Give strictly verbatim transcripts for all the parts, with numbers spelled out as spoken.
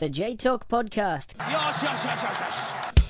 The J Talk Podcast. Yes, yes, yes, yes, yes.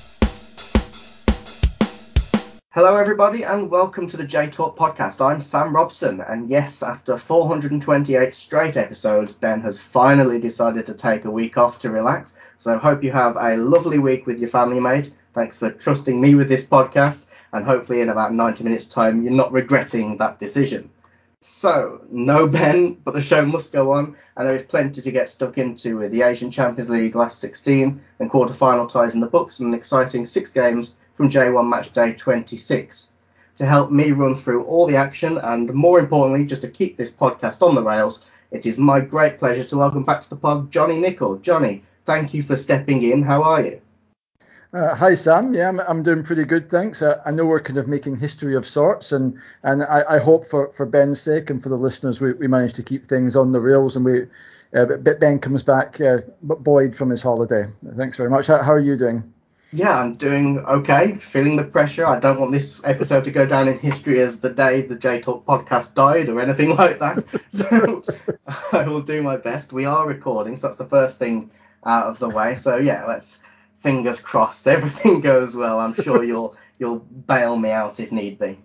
Hello everybody and welcome to the J Talk Podcast. I'm Sam Robson, and yes, after four hundred twenty-eight straight episodes, Ben has finally decided to take a week off to relax. So I hope you have a lovely week with your family, mate. Thanks for trusting me with this podcast, and hopefully in about ninety minutes time you're not regretting that decision. So, no Ben, but the show must go on, and there is plenty to get stuck into with the Asian Champions League last sixteen and quarter-final ties in the books and an exciting six games from J one Match Day twenty-six. To help me run through all the action and, more importantly, just to keep this podcast on the rails, it is my great pleasure to welcome back to the pod Johnny Nicol. Johnny, thank you for stepping in. How are you? Uh, hi Sam, yeah, I'm, I'm doing pretty good, thanks. Uh, I know we're kind of making history of sorts, and and I, I hope for, for Ben's sake and for the listeners we, we manage to keep things on the rails, and we uh, but Ben comes back uh, buoyed from his holiday. Thanks very much. How, how are you doing? Yeah, I'm doing okay, feeling the pressure. I don't want this episode to go down in history as the day the J Talk podcast died or anything like that. So I will do my best. We are recording, so that's the first thing out of the way. So yeah, let's fingers crossed everything goes well. I'm sure you'll you'll bail me out if need be.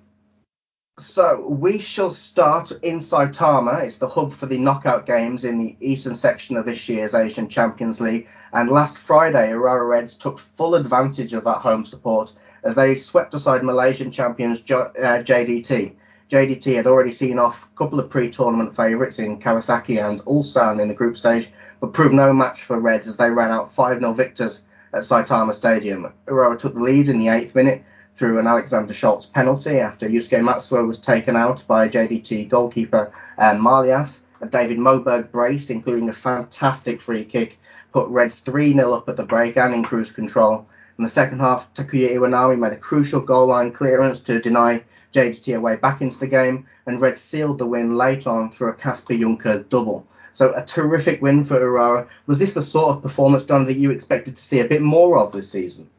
So we shall start in Saitama. It's the hub for the knockout games in the eastern section of this year's Asian Champions League. And last Friday, Urawa Reds took full advantage of that home support as they swept aside Malaysian champions uh, J D T. J D T had already seen off a couple of pre-tournament favourites in Kawasaki and Ulsan in the group stage, but proved no match for Reds as they ran out five nil victors at Saitama Stadium. Urawa took the lead in the eighth minute through an Alexander Schultz penalty after Yusuke Matsuo was taken out by J D T goalkeeper um, Malias. A David Moberg brace, including a fantastic free kick, put Reds three nil up at the break and in cruise control. In the second half, Takuya Iwanami made a crucial goal line clearance to deny J D T a way back into the game, and Reds sealed the win late on through a Kasper Juncker double. So a terrific win for Urawa. Was this the sort of performance, John, that you expected to see a bit more of this season?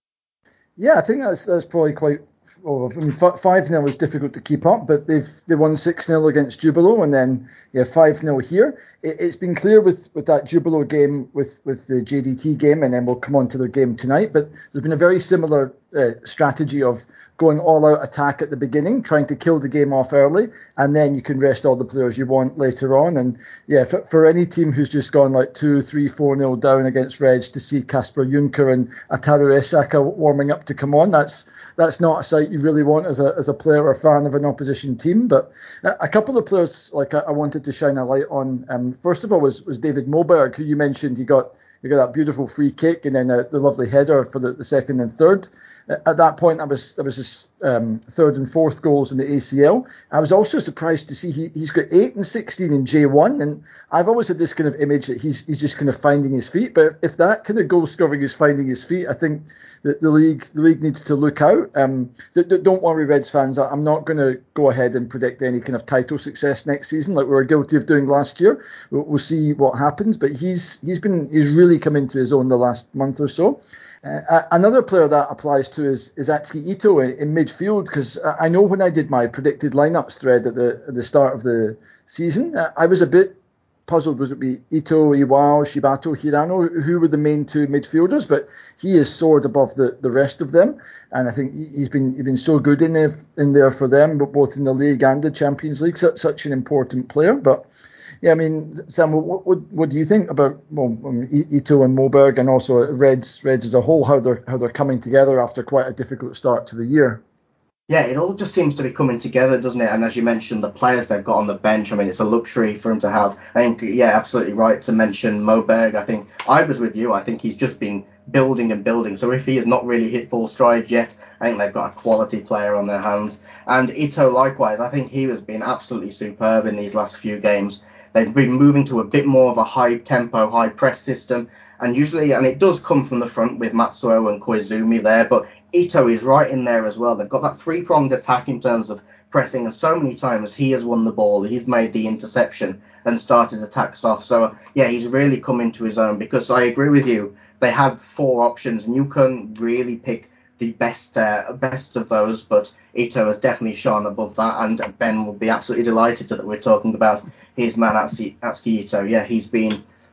Yeah, I think that's that's probably quite. Well, I mean, five nil was difficult to keep up, but they've they won six nil against Jubilo, and then yeah, five nil here. It, it's been clear with, with that Jubilo game, with, with the J D T game, and then we'll come on to their game tonight. But there's been a very similar uh, strategy of going all-out attack at the beginning, trying to kill the game off early, and then you can rest all the players you want later on. And yeah, for, for any team who's just gone like two, three, four nil down against Reds, to see Kasper Juncker and Ataru Esaka warming up to come on, that's that's not a sight you really want as a as a player or fan of an opposition team. But a couple of players like I, I wanted to shine a light on. Um, first of all was was David Moberg, who you mentioned. He got he got that beautiful free kick and then uh, the lovely header for the, the second and third. At that point, that was that was his um, third and fourth goals in the A C L. I was also surprised to see he, he's got eight and sixteen in J one, and I've always had this kind of image that he's he's just kind of finding his feet. But if that kind of goal scoring is finding his feet, I think that the league the league needs to look out. Um, d- d- don't worry, Reds fans. I'm not going to go ahead and predict any kind of title success next season like we were guilty of doing last year. We'll, we'll see what happens. But he's he's been he's really come into his own the last month or so. Uh, another player that applies to is, is Atsuki Ito in, in midfield, because I know when I did my predicted lineups thread at the at the start of the season, uh, I was a bit puzzled. Was it be Ito, Iwao, Shibato, Hirano, who were the main two midfielders? But he has soared above the, the rest of them, and I think he's been he's been so good in there, in there for them, but both in the league and the Champions League. So, such an important player, but. Yeah, I mean, Sam, what, what what do you think about well, Ito and Moberg, and also Reds Reds as a whole, how they're how they're coming together after quite a difficult start to the year? Yeah, it all just seems to be coming together, doesn't it? And as you mentioned, the players they've got on the bench, I mean, it's a luxury for him to have. I think, yeah, absolutely right to mention Moberg. I think I was with you. I think he's just been building and building. So if he has not really hit full stride yet, I think they've got a quality player on their hands. And Ito, likewise, I think he has been absolutely superb in these last few games. They've been moving to a bit more of a high-tempo, high-press system, and usually, and it does come from the front with Matsuo and Koizumi there, but Ito is right in there as well. They've got that three-pronged attack in terms of pressing, and so many times he has won the ball, he's made the interception and started attacks off. So, yeah, he's really come into his own, because I agree with you, they had four options, and you couldn't really pick the best uh, best of those, but Ito has definitely shone above that, and Ben will be absolutely delighted that we're talking about his man Atsuki Ito. Yeah, he's been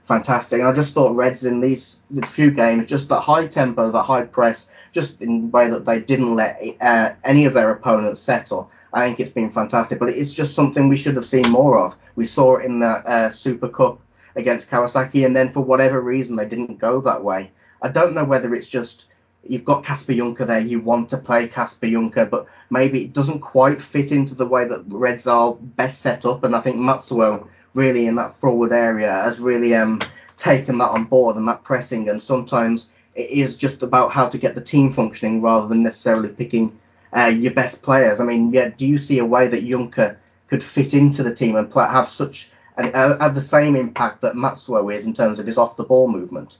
fantastic. And I just thought Reds in these few games, just that high tempo, that high press, just in the way that they didn't let uh, any of their opponents settle. I think it's been fantastic, but it's just something we should have seen more of. We saw it in that uh, Super Cup against Kawasaki, and then for whatever reason they didn't go that way. I don't know whether it's just you've got Kasper Junker there, you want to play Kasper Junker, but maybe it doesn't quite fit into the way that Reds are best set up, and I think Matsuo really in that forward area has really um, taken that on board and that pressing, and sometimes it is just about how to get the team functioning rather than necessarily picking uh, your best players. I mean, yeah, do you see a way that Junker could fit into the team and play, have such and uh, have the same impact that Matsuo is in terms of his off-the-ball movement?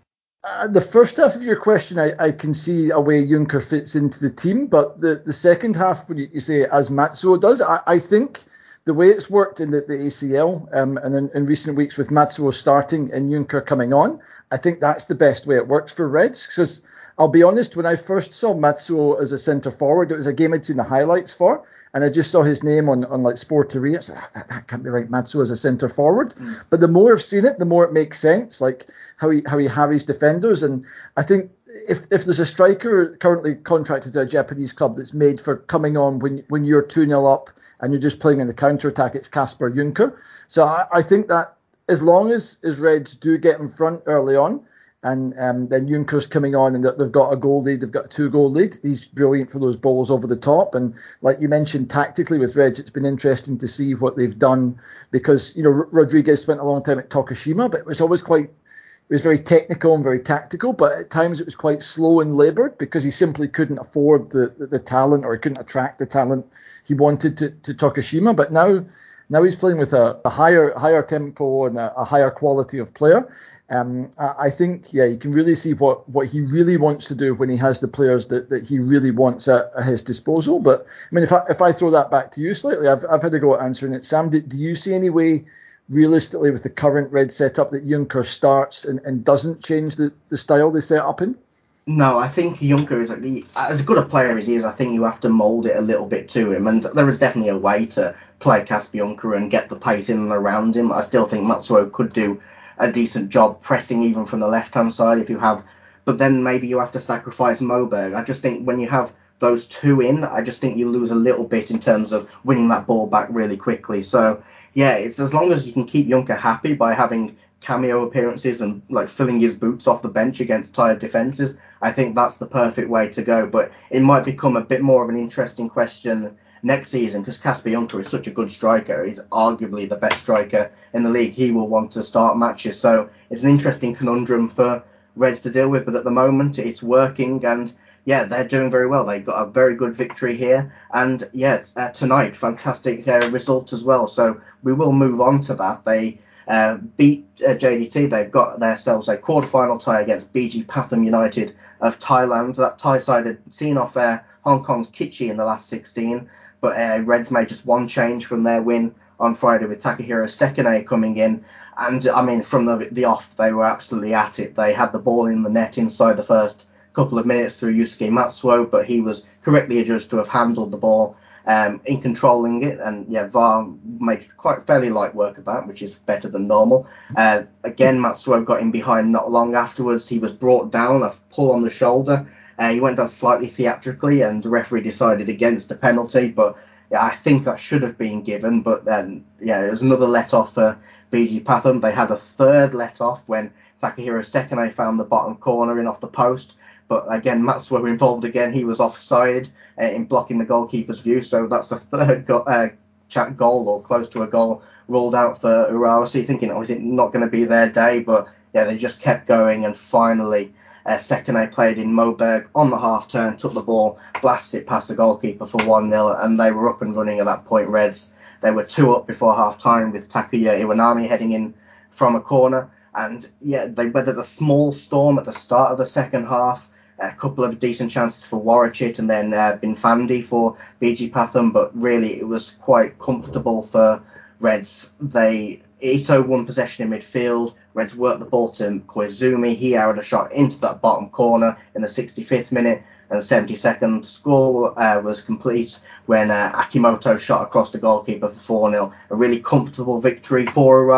Uh, the first half of your question, I, I can see a way Junker fits into the team, but the, the second half, when you, you say as Matsuo does, I, I think the way it's worked in the, the A C L um, and in, in recent weeks with Matsuo starting and Junker coming on, I think that's the best way it works for Reds. Because I'll be honest, when I first saw Matsuo as a centre forward, it was a game I'd seen the highlights for, and I just saw his name on, on like Sporteria. I said, ah, that, that can't be right, Matsuo as a centre forward. Mm. But the more I've seen it, the more it makes sense, like how he how he harries defenders. And I think if if there's a striker currently contracted to a Japanese club that's made for coming on when when you're two nil up and you're just playing in the counter-attack, it's Kasper Junker. So I, I think that as long as, as Reds do get in front early on, and um, then Junker's coming on and they've got a goal lead, they've got a two-goal lead, he's brilliant for those balls over the top. And like you mentioned, tactically with Reds, it's been interesting to see what they've done because, you know, Rodriguez spent a long time at Tokushima, but it was always quite... It was very technical and very tactical, but at times it was quite slow and laboured because he simply couldn't afford the, the, the talent, or he couldn't attract the talent he wanted to, to Tokushima. But now now he's playing with a, a higher higher tempo and a, a higher quality of player. Um, I, I think, yeah, you can really see what, what he really wants to do when he has the players that, that he really wants at, at his disposal. But, I mean, if I, if I throw that back to you slightly, I've, I've had to go at answering it. Sam, do, do you see any way realistically with the current Red setup that Junker starts and, and doesn't change the, the style they set up in? No, I think Junker is, as good a player as he is, I think you have to mould it a little bit to him, and there is definitely a way to play Kasper Junker and get the pace in and around him. I still think Matsuo could do a decent job pressing even from the left-hand side if you have, but then maybe you have to sacrifice Moberg. I just think when you have those two in, I just think you lose a little bit in terms of winning that ball back really quickly. So yeah, it's as long as you can keep Junker happy by having cameo appearances and like filling his boots off the bench against tired defences, I think that's the perfect way to go. But it might become a bit more of an interesting question next season because Kasper Junker is such a good striker. He's arguably the best striker in the league. He will want to start matches. So it's an interesting conundrum for Reds to deal with. But at the moment, it's working, and yeah, they're doing very well. They got a very good victory here. And yeah, uh, tonight, fantastic uh, result as well. So we will move on to that. They uh, beat uh, J D T. They've got themselves a quarter-final tie against B G Pathum United of Thailand. That Thai side had seen off uh, Hong Kong's Kitchi in the last sixteen. But uh, Reds made just one change from their win on Friday with Takahiro Sekine coming in. And I mean, from the, the off, they were absolutely at it. They had the ball in the net inside the first couple of minutes through Yusuke Matsuo, but he was correctly adjudged to have handled the ball um, in controlling it, and yeah, V A R made quite fairly light work of that, which is better than normal. Uh, again, Matsuo got in behind not long afterwards. He was brought down, a pull on the shoulder. Uh, he went down slightly theatrically, and the referee decided against a penalty, but yeah, I think that should have been given. But then, yeah, it was another let-off for B G Pathum. They had a third let-off when Takahiro Sekine found the bottom corner in off the post. But again, Matsuo involved again. He was offside uh, in blocking the goalkeeper's view. So that's a third go- uh, goal or close to a goal ruled out for Urawa. So you're thinking, oh, is it not going to be their day? But yeah, they just kept going. And finally, uh, Sekine played in Moberg on the half turn, took the ball, blasted it past the goalkeeper for one nil. And they were up and running at that point, Reds. They were two up before half time with Takuya Iwanami heading in from a corner. And yeah, they weathered a small storm at the start of the second half. A couple of decent chances for Warachit and then uh, Binfandi for B G Pathum, but really it was quite comfortable for Reds. They Ito won possession in midfield. Reds worked the ball to Koizumi. He arrowed a shot into that bottom corner in the sixty-fifth minute, and the seventy-second score uh, was complete when uh, Akimoto shot across the goalkeeper for four nil. A really comfortable victory for Urawa.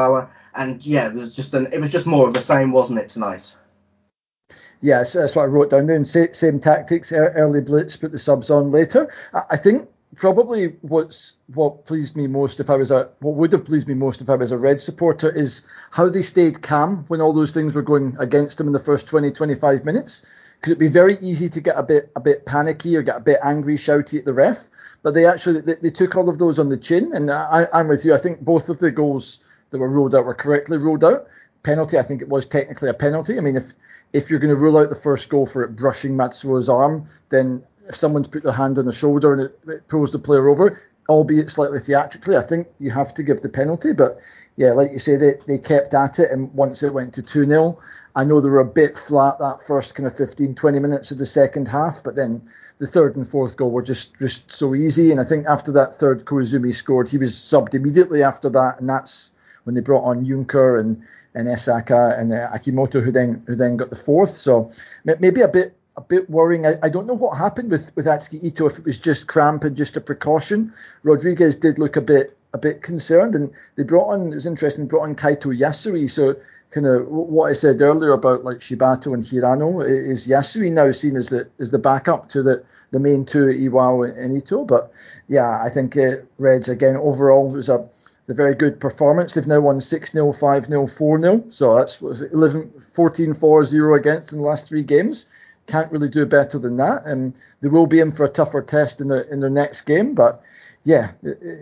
And yeah, it was just an, it was just more of the same, wasn't it, tonight? Yes, that's what I wrote down there. And same, same tactics, early blitz, put the subs on later. I think probably what's what pleased me most if I was a what would have pleased me most if I was a Red supporter is how they stayed calm when all those things were going against them in the first twenty, twenty-five minutes. Because it'd be very easy to get a bit a bit panicky or get a bit angry, shouty at the ref. But they actually they, they took all of those on the chin. And I, I'm with you. I think both of the goals that were ruled out were correctly ruled out. Penalty, I think it was technically a penalty. I mean, if if you're going to rule out the first goal for it brushing Matsuo's arm, then if someone's put their hand on the shoulder and it, it pulls the player over, albeit slightly theatrically, I think you have to give the penalty. But yeah, like you say, they, they kept at it, and once it went to two nil, I know they were a bit flat that first kind of fifteen, twenty minutes of the second half, but then the third and fourth goal were just, just so easy. And I think after that third Koizumi scored, he was subbed immediately after that, and that's when they brought on Juncker and and Esaka and uh, Akimoto, who then who then got the fourth. So maybe a bit a bit worrying. I, I don't know what happened with with Atsuki Ito, if it was just cramp and just a precaution. Rodriguez did look a bit a bit concerned, and they brought on, it was interesting, brought on Kaito Yasui. So kind of what I said earlier about like Shibato and Hirano, is Yasui now seen as the as the backup to the the main two, Iwao and Ito. But yeah, I think uh, Reds again overall was a a very good performance. They've now won six nil, five nil, four nil. So that's what was it, eleven, fourteen, four, zero against in the last three games. Can't really do better than that. And they will be in for a tougher test in their, in their next game. But yeah,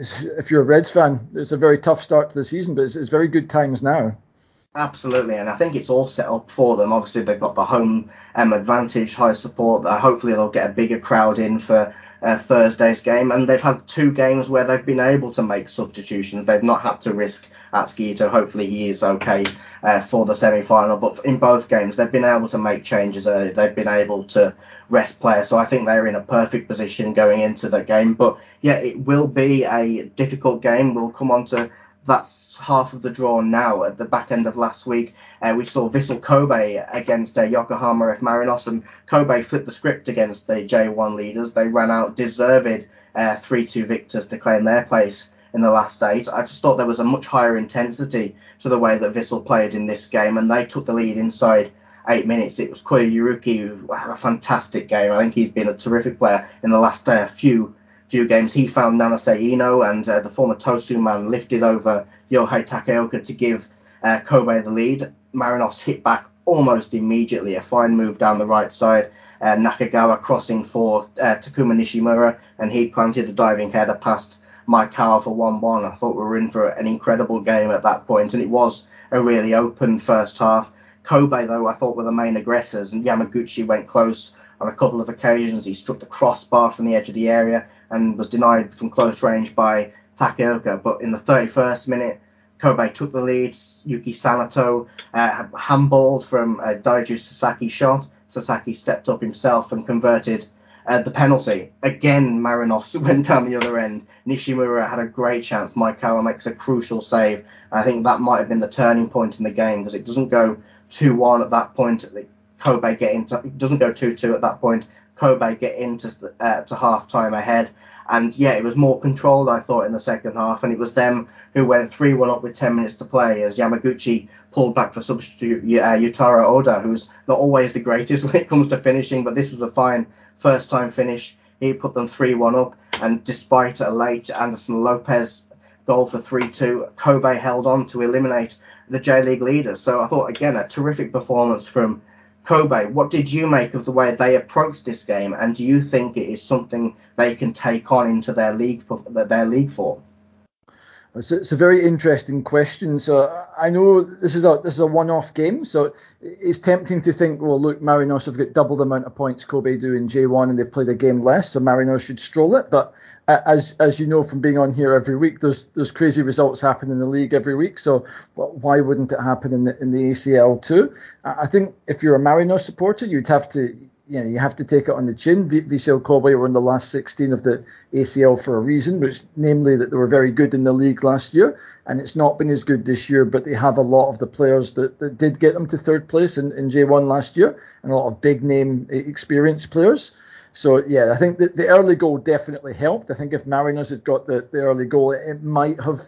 if you're a Reds fan, it's a very tough start to the season, but it's, it's very good times now. Absolutely, and I think it's all set up for them. Obviously, they've got the home um, advantage, high support. Uh, hopefully, they'll get a bigger crowd in for uh, Thursday's game. And they've had two games where they've been able to make substitutions. They've not had to risk Atsuki Ito. Hopefully, he is okay uh, for the semi-final. But in both games, they've been able to make changes early. They've been able to rest players. So I think they're in a perfect position going into the game. But yeah, it will be a difficult game. We'll come on to that's half of the draw now. At the back end of last week, uh, we saw Vissel Kobe against uh, Yokohama F. Marinos, and Kobe flipped the script against the J one leaders. They ran out deserved uh, three two victors to claim their place in the last eight. I just thought there was a much higher intensity to the way that Vissel played in this game, and they took the lead inside eight minutes. It was Koya Yuruki who had a fantastic game. I think he's been a terrific player in the last uh, few few games. He found Nanase Ino, and uh, the former Tosu man lifted over Yohei Takeoka to give uh, Kobe the lead. Marinos hit back almost immediately, a fine move down the right side. Uh, Nakagawa crossing for uh, Takuma Nishimura, and he planted a diving header past Maikawa for one one. I thought we were in for an incredible game at that point, and it was a really open first half. Kobe, though, I thought were the main aggressors, and Yamaguchi went close on a couple of occasions. He struck the crossbar from the edge of the area and was denied from close range by Takeoka. But in the thirty-first minute, Kobe took the lead. Yuki Sanato uh, handballed from a Daiju Sasaki shot. Sasaki stepped up himself and converted uh, the penalty. Again, Marinos went down the other end. Nishimura had a great chance. Maikawa makes a crucial save. I think that might have been the turning point in the game, because it doesn't go two one at that point. Kobe get into, it doesn't go two two at that point. Kobe get into uh, to half time ahead, and yeah, it was more controlled, I thought, in the second half, and it was them who went three one up with ten minutes to play as Yamaguchi pulled back for substitute uh, Yutaro Oda, who's not always the greatest when it comes to finishing, but this was a fine first time finish. He put them three one up, and despite a late Anderson Lopez goal for three two, Kobe held on to eliminate the J-League leaders. So I thought, again, a terrific performance from Kobe. What did you make of the way they approached this game, and do you think it is something they can take on into their league their league form? It's a, it's a very interesting question. So I know this is a this is a one-off game, so it's tempting to think, well, look, Marinos have got double the amount of points Kobe do in J one, and they've played a game less, so Marinos should stroll it. But as as you know from being on here every week, there's there's crazy results happen in the league every week. So why wouldn't it happen in the in the A C L too? I think if you're a Marinos supporter, you'd have to. You know, you have to take it on the chin. V- Vissel Kobe were in the last sixteen of the A C L for a reason, which namely that they were very good in the league last year, and it's not been as good this year, but they have a lot of the players that, that did get them to third place in, in J one last year, and a lot of big name experienced players. So yeah, I think that the early goal definitely helped. I think if Marinos had got the, the early goal, it might have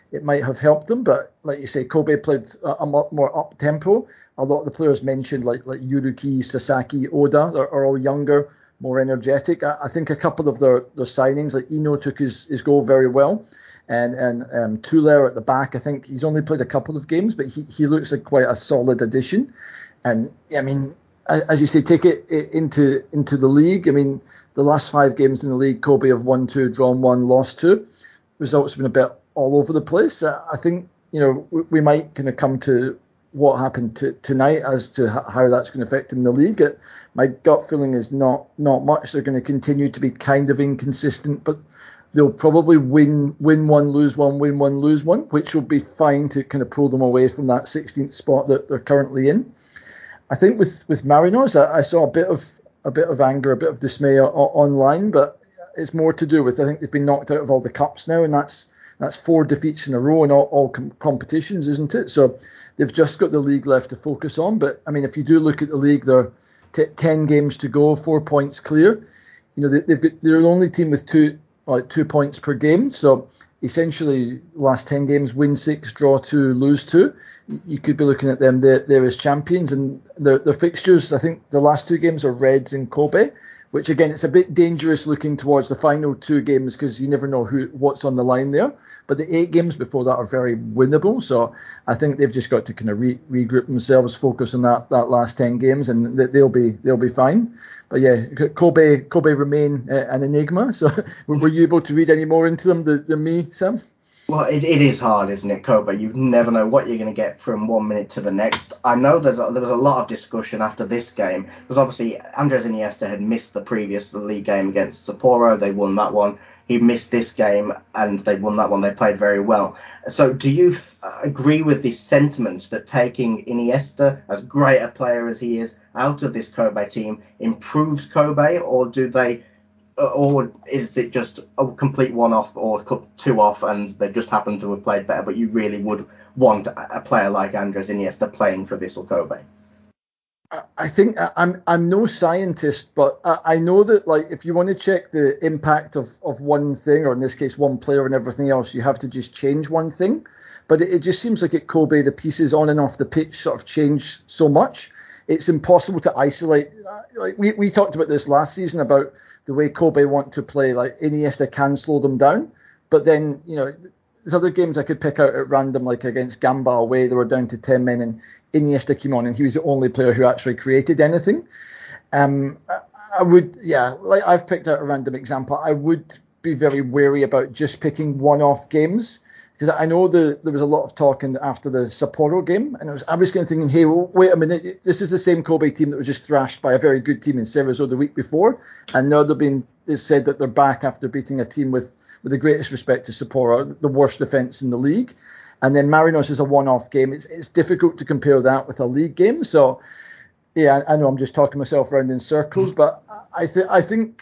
it might have helped them. But like you say, Kobe played a, a lot more up tempo. A lot of the players mentioned, like like Yuruki, Sasaki, Oda, are, are all younger, more energetic. I, I think a couple of their, their signings, like Ino took his, his goal very well. And and um, Tuller at the back, I think he's only played a couple of games, but he, he looks like quite a solid addition. And I mean, as you say, take it into into the league. I mean, the last five games in the league, Kobe have won two, drawn one, lost two. Results have been a bit all over the place. I think, you know, we, we might kind of come to what happened to, tonight as to how that's going to affect them in the league. It, my gut feeling is not not much. They're going to continue to be kind of inconsistent, but they'll probably win win one, lose one, win one, lose one, which will be fine to kind of pull them away from that sixteenth spot that they're currently in. I think with with Marinos, I, I saw a bit of a bit of anger, a bit of dismay o- online, but it's more to do with I think they've been knocked out of all the cups now, and that's that's four defeats in a row in all, all com- competitions, isn't it? So they've just got the league left to focus on. But I mean, if you do look at the league, they're t- ten games to go, four points clear. You know, they, they've got they're the only team with two. Like two points per game. So essentially, last ten games, win six, draw two, lose two. You could be looking at them there, there as champions. And their, their fixtures, I think the last two games are Reds and Kobe, which again, it's a bit dangerous looking towards the final two games because you never know who what's on the line there. But the eight games before that are very winnable. So I think they've just got to kind of re, regroup themselves, focus on that, that last ten games, and they'll be they'll be fine. But yeah, Kobe Kobe remain uh, an enigma. So were you able to read any more into them than, than me, Sam? Well, it, it is hard, isn't it, Kobe? You never know what you're going to get from one minute to the next. I know there's a, there was a lot of discussion after this game because obviously Andres Iniesta had missed the previous league game against Sapporo. They won that one. He missed this game and they won that one. They played very well. So do you uh, agree with this sentiment that taking Iniesta, as great a player as he is, out of this Kobe team improves Kobe, or do they, uh, or is it just a complete one-off or two off and they just happen to have played better, but you really would want a player like Andres Iniesta playing for Vissel Kobe? I think I'm I'm no scientist, but I know that like if you want to check the impact of, of one thing, or in this case one player and everything else, you have to just change one thing. But it, it just seems like at Kobe the pieces on and off the pitch sort of change so much. It's impossible to isolate. Like we, we talked about this last season about the way Kobe want to play. Like Iniesta can slow them down, but then you know. There's other games I could pick out at random, like against Gamba away, they were down to ten men and Iniesta came on and he was the only player who actually created anything. Um, I, I would, yeah, like I've picked out a random example. I would be very wary about just picking one-off games because I know the, there was a lot of talk in, after the Sapporo game, and it was, I was kind of thinking, hey, well, wait a minute, this is the same Kobe team that was just thrashed by a very good team in Cerezo the week before, and now they've been they said that they're back after beating a team with with the greatest respect to Sapporo, the worst defence in the league. And then Marinos is a one-off game. It's it's difficult to compare that with a league game. So, yeah, I know I'm just talking myself around in circles, but I, th- I think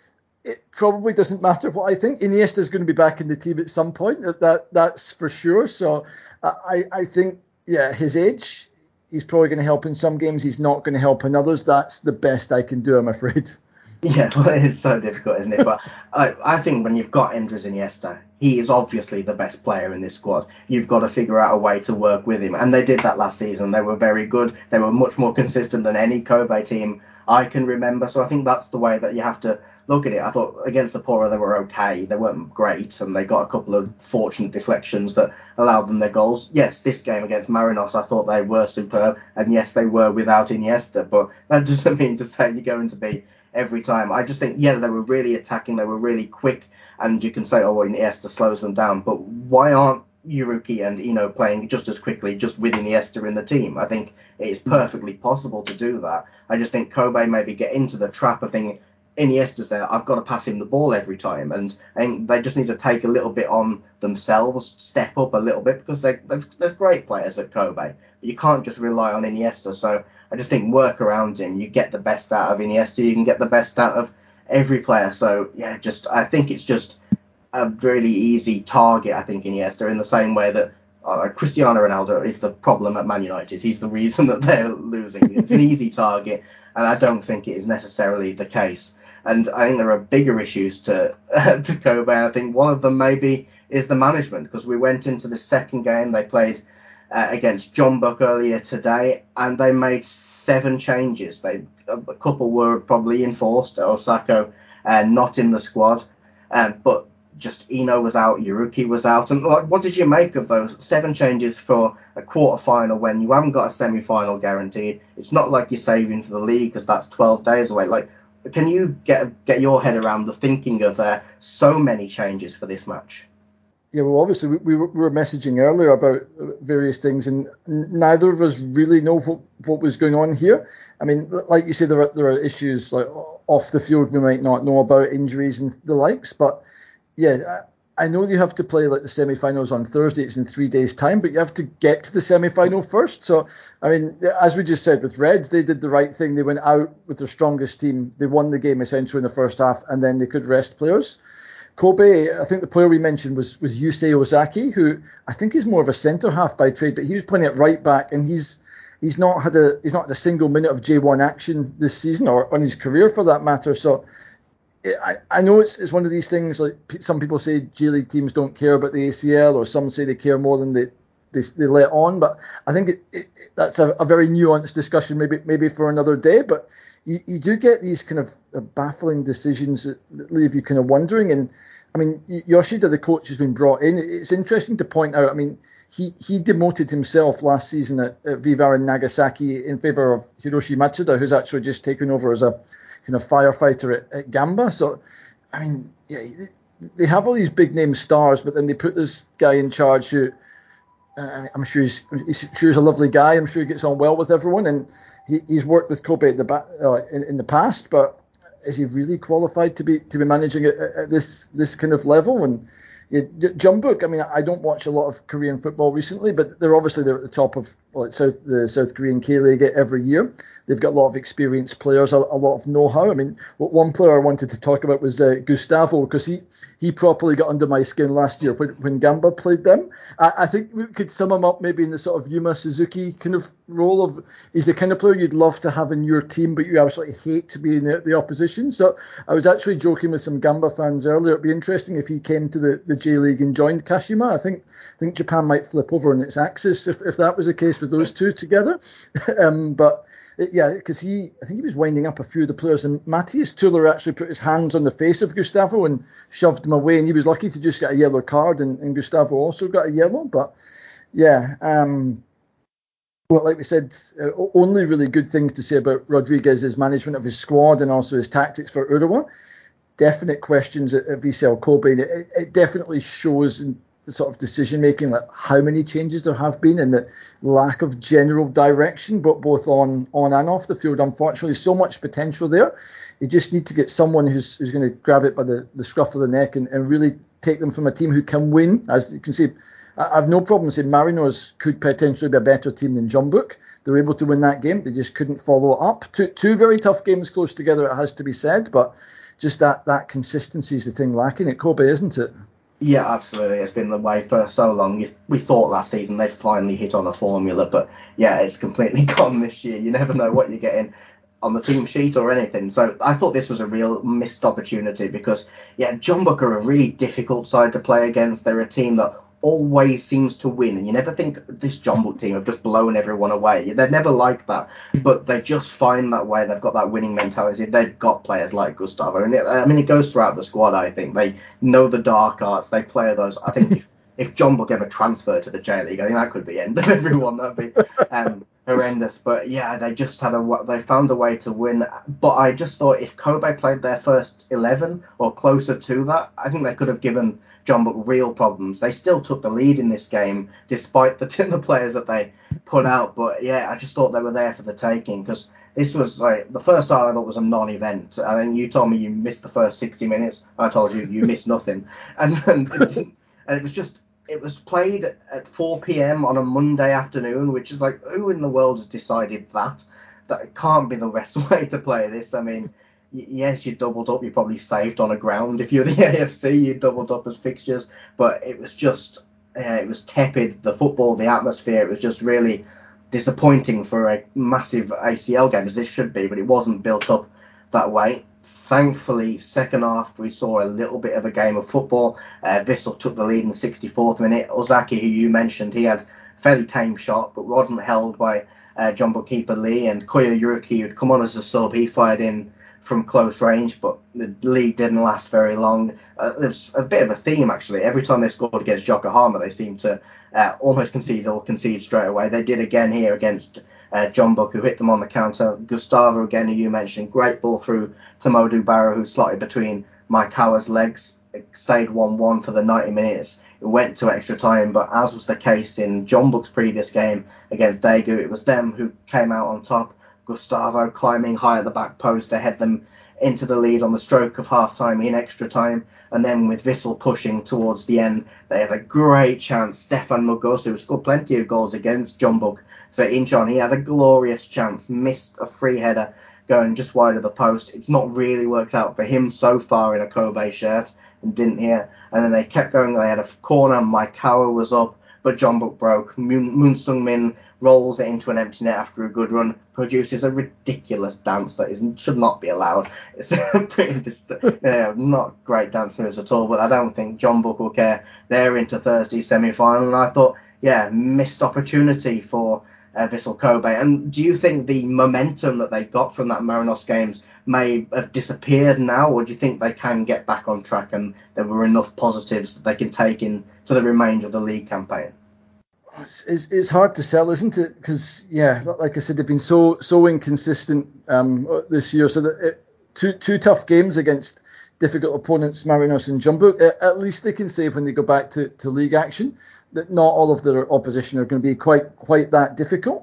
it probably doesn't matter what I think. Iniesta is going to be back in the team at some point. That, that That's for sure. So I, I think, yeah, his age, he's probably going to help in some games. He's not going to help in others. That's the best I can do, I'm afraid. Yeah, well, it is so difficult, isn't it? But I, I think when you've got Andres Iniesta, he is obviously the best player in this squad. You've got to figure out a way to work with him. And they did that last season. They were very good. They were much more consistent than any Kobe team I can remember. So I think that's the way that you have to look at it. I thought against Sapporo they were okay. They weren't great, and they got a couple of fortunate deflections that allowed them their goals. Yes, this game against Marinos, I thought they were superb. And yes, they were without Iniesta. But that doesn't mean to say you're going to be every time. I just think, yeah, they were really attacking, they were really quick, and you can say, oh, well, Iniesta slows them down, but why aren't Yuruki and Ino playing just as quickly, just with Iniesta in the team? I think it's perfectly possible to do that. I just think Kobe maybe get into the trap of thinking, Iniesta's there, I've got to pass him the ball every time, and I think they just need to take a little bit on themselves, step up a little bit, because they, there's great players at Kobe, but you can't just rely on Iniesta. So I just think work around him. You get the best out of Iniesta, you can get the best out of every player. So yeah, just I think it's just a really easy target. I think Iniesta, in the same way that uh, Cristiano Ronaldo is the problem at Man United. He's the reason that they're losing. It's an easy target, and I don't think it is necessarily the case. And I think there are bigger issues to uh, to Kobe. I think one of them maybe is the management, because we went into the second game. They played uh, against Jeonbuk earlier today, and they made seven changes. They a couple were probably enforced. Osako uh, not in the squad, um, but just Ino was out, Yuruki was out. And like, what did you make of those seven changes for a quarter-final when you haven't got a semi-final guaranteed? It's not like you're saving for the league because that's twelve days away. Like, can you get get your head around the thinking of uh, so many changes for this match? Yeah, well, obviously we, we were messaging earlier about various things, and neither of us really know what, what was going on here. I mean, like you say, there are there are issues like off the field we might not know about, injuries and the likes, but yeah, I know you have to play like the semi-finals on Thursday. It's in three days' time, but you have to get to the semi-final first. So, I mean, as we just said with Reds, they did the right thing. They went out with their strongest team. They won the game essentially in the first half, and then they could rest players. Kobe, I think the player we mentioned was was Yusei Ozaki, who I think is more of a centre half by trade, but he was playing at right back, and he's he's not had a he's not had a single minute of J one action this season, or on his career for that matter. So I, I know it's it's one of these things, like some people say J League teams don't care about the A C L, or some say they care more than they they, they let on. But I think it, it, that's a, a very nuanced discussion, maybe maybe for another day. But you, you do get these kind of uh, baffling decisions that, that leave you kind of wondering. And I mean, Yoshida, the coach, has been brought in. It's interesting to point out, I mean, he, he demoted himself last season at, at Viva in Nagasaki in favour of Hiroshi Matsuda, who's actually just taken over as a kind of firefighter at, at Gamba. So, I mean, yeah, they have all these big name stars, but then they put this guy in charge who uh, I'm sure he's, he's sure he's a lovely guy. I'm sure he gets on well with everyone, and he, he's worked with Kobe at the ba- uh, in, in the past, but is he really qualified to be to be managing at, at this this kind of level? And yeah, Jeonbuk, I mean, I don't watch a lot of Korean football recently, but they're obviously they're at the top of like South the South Korean K-League every year. They've got a lot of experienced players, a, a lot of know-how. I mean, one player I wanted to talk about was uh, Gustavo, because he, he properly got under my skin last year when, when Gamba played them. I, I think we could sum him up maybe in the sort of Yuma Suzuki kind of role of he's the kind of player you'd love to have in your team, but you absolutely hate to be in the, the opposition. So I was actually joking with some Gamba fans earlier. It'd be interesting if he came to the, the J League and joined Kashima. I think I think Japan might flip over on its axis if, if that was the case with those two together. um, but yeah, because he, I think he was winding up a few of the players, and Matthias Tuller actually put his hands on the face of Gustavo and shoved him away, and he was lucky to just get a yellow card, and, and Gustavo also got a yellow. But yeah, um, well, like we said, uh, only really good things to say about Rodriguez's management of his squad and also his tactics for Urawa. Definite questions at, at Vissel Kobe. It, it definitely shows in the sort of decision making, like how many changes there have been, and the lack of general direction, but both on on and off the field. Unfortunately, so much potential there. You just need to get someone who's who's going to grab it by the, the scruff of the neck and, and really take them from a team who can win. As you can see, I have no problem saying Marinos could potentially be a better team than Jeonbuk. They were able to win that game. They just couldn't follow it up. Two, two very tough games close together, it has to be said, but just that, that consistency is the thing lacking at Kobe, isn't it? Yeah, absolutely. It's been the way for so long. We thought last season they'd finally hit on a formula, but yeah, it's completely gone this year. You never know what you're getting on the team sheet or anything. So I thought this was a real missed opportunity because, yeah, Jeonbuk are a really difficult side to play against. They're a team that always seems to win, and you never think this Jeonbuk team have just blown everyone away. They're never like that, but they just find that way. They've got that winning mentality. They've got players like Gustavo, and it, I mean, it goes throughout the squad. I think they know the dark arts. They play those. I think if, if Jeonbuk ever transferred to the J League, I think that could be the end of everyone. That'd be um, horrendous. But yeah, they just had a they found a way to win. But I just thought if Kobe played their first eleven or closer to that, I think they could have given Jeonbuk real problems. They still took the lead in this game despite the the players that they put out. But yeah, I just thought they were there for the taking, because this was like the first half I thought was a non-event. I mean, you told me you missed the first sixty minutes. I told you you missed nothing, and and it, and it was just it was played at four p.m. on a Monday afternoon, which is like, who in the world has decided that? That can't be the best way to play this. I mean, yes, you doubled up. You probably saved on a ground. If you're the A F C, you doubled up as fixtures. But it was just, uh, it was tepid. The football, the atmosphere, it was just really disappointing for a massive A C L game, as this should be. But it wasn't built up that way. thankfully, second half, we saw a little bit of a game of football. Uh, Vissel took the lead in the sixty-fourth minute. Ozaki, who you mentioned, he had a fairly tame shot, but wasn't held by uh, Jeonbuk keeper Lee. And Koya Yuruki, who'd come on as a sub, he fired in from close range, but the lead didn't last very long. Uh, there's a bit of a theme, actually. Every time they scored against Yokohama, they seemed to uh, almost concede or concede straight away. They did again here against uh, Jeonbuk, who hit them on the counter. Gustavo, again, who you mentioned, great ball through to Modu Barrow, who slotted between Maekawa's legs. It stayed one one for the ninety minutes. It went to extra time, but as was the case in Jeonbuk's previous game against Daegu, it was them who came out on top. Gustavo climbing high at the back post to head them into the lead on the stroke of half-time in extra time. And then with Vissel pushing towards the end, they had a great chance. Stefan Mugosu, who scored plenty of goals against Jeonbuk for Incheon, he had a glorious chance, missed a free header going just wide of the post. It's not really worked out for him so far in a Kobe shirt, and didn't here. And then they kept going. They had a corner. Maekawa was up, but Jeonbuk broke. Moon, Moon Sung-min rolls it into an empty net after a good run, produces a ridiculous dance that is should not be allowed. It's pretty dist- yeah, not great dance moves at all, but I don't think Jeonbuk will care. They're into Thursday's semi-final, and I thought, yeah, missed opportunity for uh, Vissel Kobe. And do you think the momentum that they got from that Marinos games may have disappeared now, or do you think they can get back on track and there were enough positives that they can take into the remainder of the league campaign? It's, it's, it's hard to sell, isn't it? Because, yeah, like I said, they've been so so inconsistent um, this year. So that it, two two tough games against difficult opponents, Marinos and Jeonbuk. At least they can say when they go back to, to league action that not all of their opposition are going to be quite quite that difficult.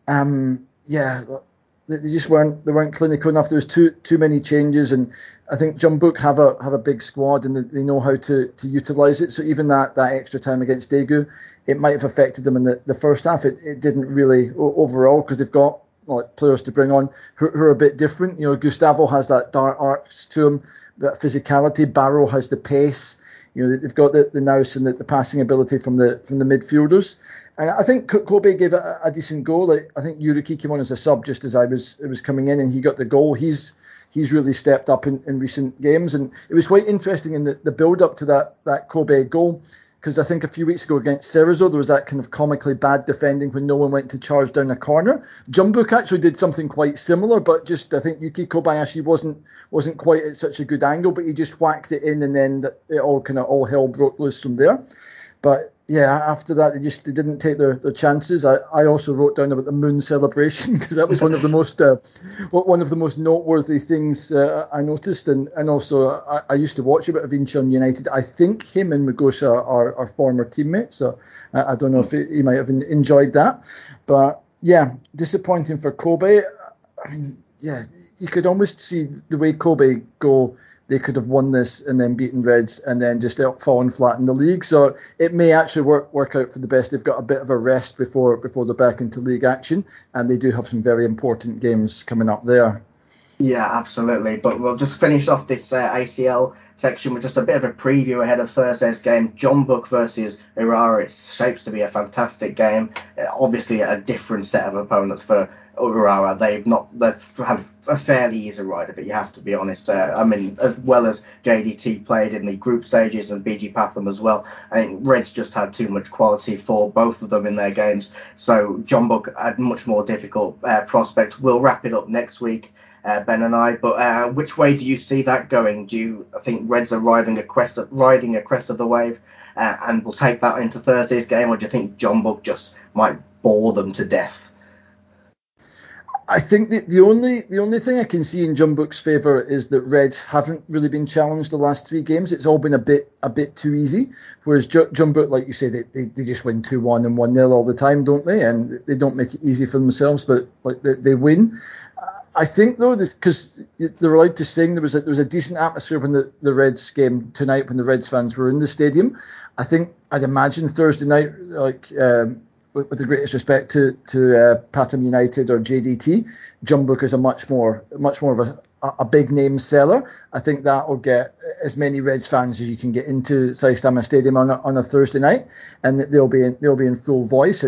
Um, yeah, they just weren't they weren't clinical enough. There was too too many changes, and I think Jeonbuk have a have a big squad and they know how to to utilise it. So even that that extra time against Daegu, it might have affected them in the, the first half. It, it didn't really overall because they've got like players to bring on who, who are a bit different. You know, Gustavo has that dart arcs to him, that physicality. Barrow has the pace. You know, they've got the, the nous and the, the passing ability from the from the midfielders. And I think Kobe gave it a, a decent goal. Like, I think Yuruki came on as a sub just as I was it was coming in, and he got the goal. He's he's really stepped up in, in recent games, and it was quite interesting in the, the build up to that that Kobe goal. Because I think a few weeks ago against Cerezo, there was that kind of comically bad defending when no one went to charge down a corner. Jeonbuk actually did something quite similar, but just I think Yuki Kobayashi wasn't wasn't quite at such a good angle, but he just whacked it in, and then it all kind of all hell broke loose from there. But yeah, after that they just they didn't take their, their chances. I, I also wrote down about the moon celebration because that was one of the most uh, one of the most noteworthy things uh, I noticed, and and also I, I used to watch a bit of Incheon United. I think him and Mugosha are, are former teammates, so I, I don't know if he, he might have enjoyed that. But yeah, disappointing for Kobe. I mean, yeah, you could almost see the way Kobe go. They could have won this and then beaten Reds and then just fallen flat in the league. So it may actually work work out for the best. They've got a bit of a rest before before they're back into league action, and they do have some very important games coming up there. Yeah, absolutely. But we'll just finish off this uh, A C L section with just a bit of a preview ahead of Thursday's game, Jeonbuk versus Urawa. It shapes to be a fantastic game. Uh, obviously, a different set of opponents for Urawa. They've not they've had a fairly easy ride of it, you have to be honest. Uh, I mean, as well as J D T played in the group stages and B G Pathum as well. I think Reds just had too much quality for both of them in their games. So Jeonbuk had much more difficult uh, prospect. We'll wrap it up next week. Uh, Ben and I, but uh, which way do you see that going? Do you I think Reds are riding a crest of, riding a crest of the wave uh, and will take that into Thursday's game, or do you think Jeonbuk just might bore them to death? I think the, the only the only thing I can see in Jeonbuk's favour is that Reds haven't really been challenged the last three games. It's all been a bit a bit too easy. Whereas Jeonbuk, like you say, they, they, they just win two one and one nil all the time, don't they? And they don't make it easy for themselves, but like they, they win. I think though, because they're allowed to sing, there was a, there was a decent atmosphere when the, the Reds game tonight, when the Reds fans were in the stadium. I think I'd imagine Thursday night, like um, with, with the greatest respect to to uh, Pathum United or J D T, Jeonbuk is a much more much more of a a big name seller. I think that will get as many Reds fans as you can get into Saitama Stadium on a, on a Thursday night, and they'll be in, they'll be in full voice. And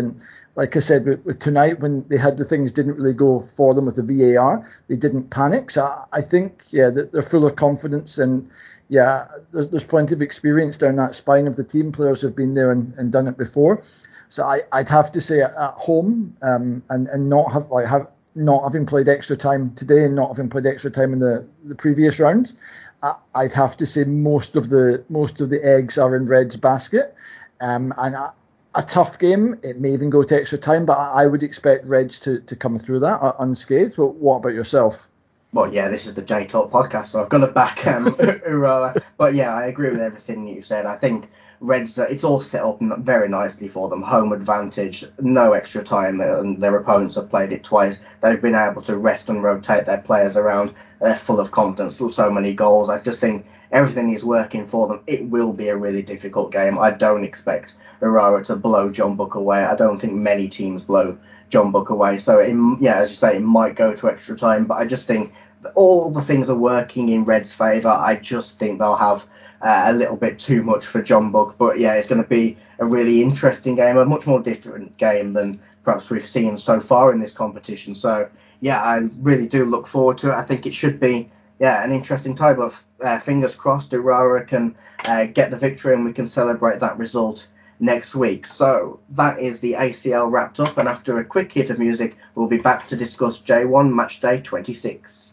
like I said, with, with tonight, when they had the things didn't really go for them with the V A R, they didn't panic. So I, I think, yeah, that they're full of confidence, and yeah, there's, there's plenty of experience down that spine of the team. Players have been there and, and done it before. So I, I'd have to say at, at home, um, and and not have like have not having played extra time today and not having played extra time in the, the previous round, I, I'd have to say most of the most of the eggs are in Red's basket, um, and a, a tough game. It may even go to extra time, but I, I would expect Reds to, to come through that unscathed. But what about yourself? Well, yeah, this is the J Talk podcast, so I've got to back um, Urawa. But yeah, I agree with everything you said. I think Reds, uh, it's all set up very nicely for them. Home advantage, no extra time, and their opponents have played it twice. They've been able to rest and rotate their players around. They're full of confidence, so many goals. I just think everything is working for them. It will be a really difficult game. I don't expect Urawa to blow John Book away. I don't think many teams blow John Book away. So, it, yeah, as you say, it might go to extra time, but I just think all the things are working in Red's favour. I just think they'll have uh, a little bit too much for John Book. But yeah, it's going to be a really interesting game, a much more different game than perhaps we've seen so far in this competition. So yeah, I really do look forward to it. I think it should be yeah an interesting tie, but uh, fingers crossed Urawa can uh, get the victory and we can celebrate that result next week. So that is the A C L wrapped up, and after a quick hit of music, we'll be back to discuss J one Match Day twenty-six.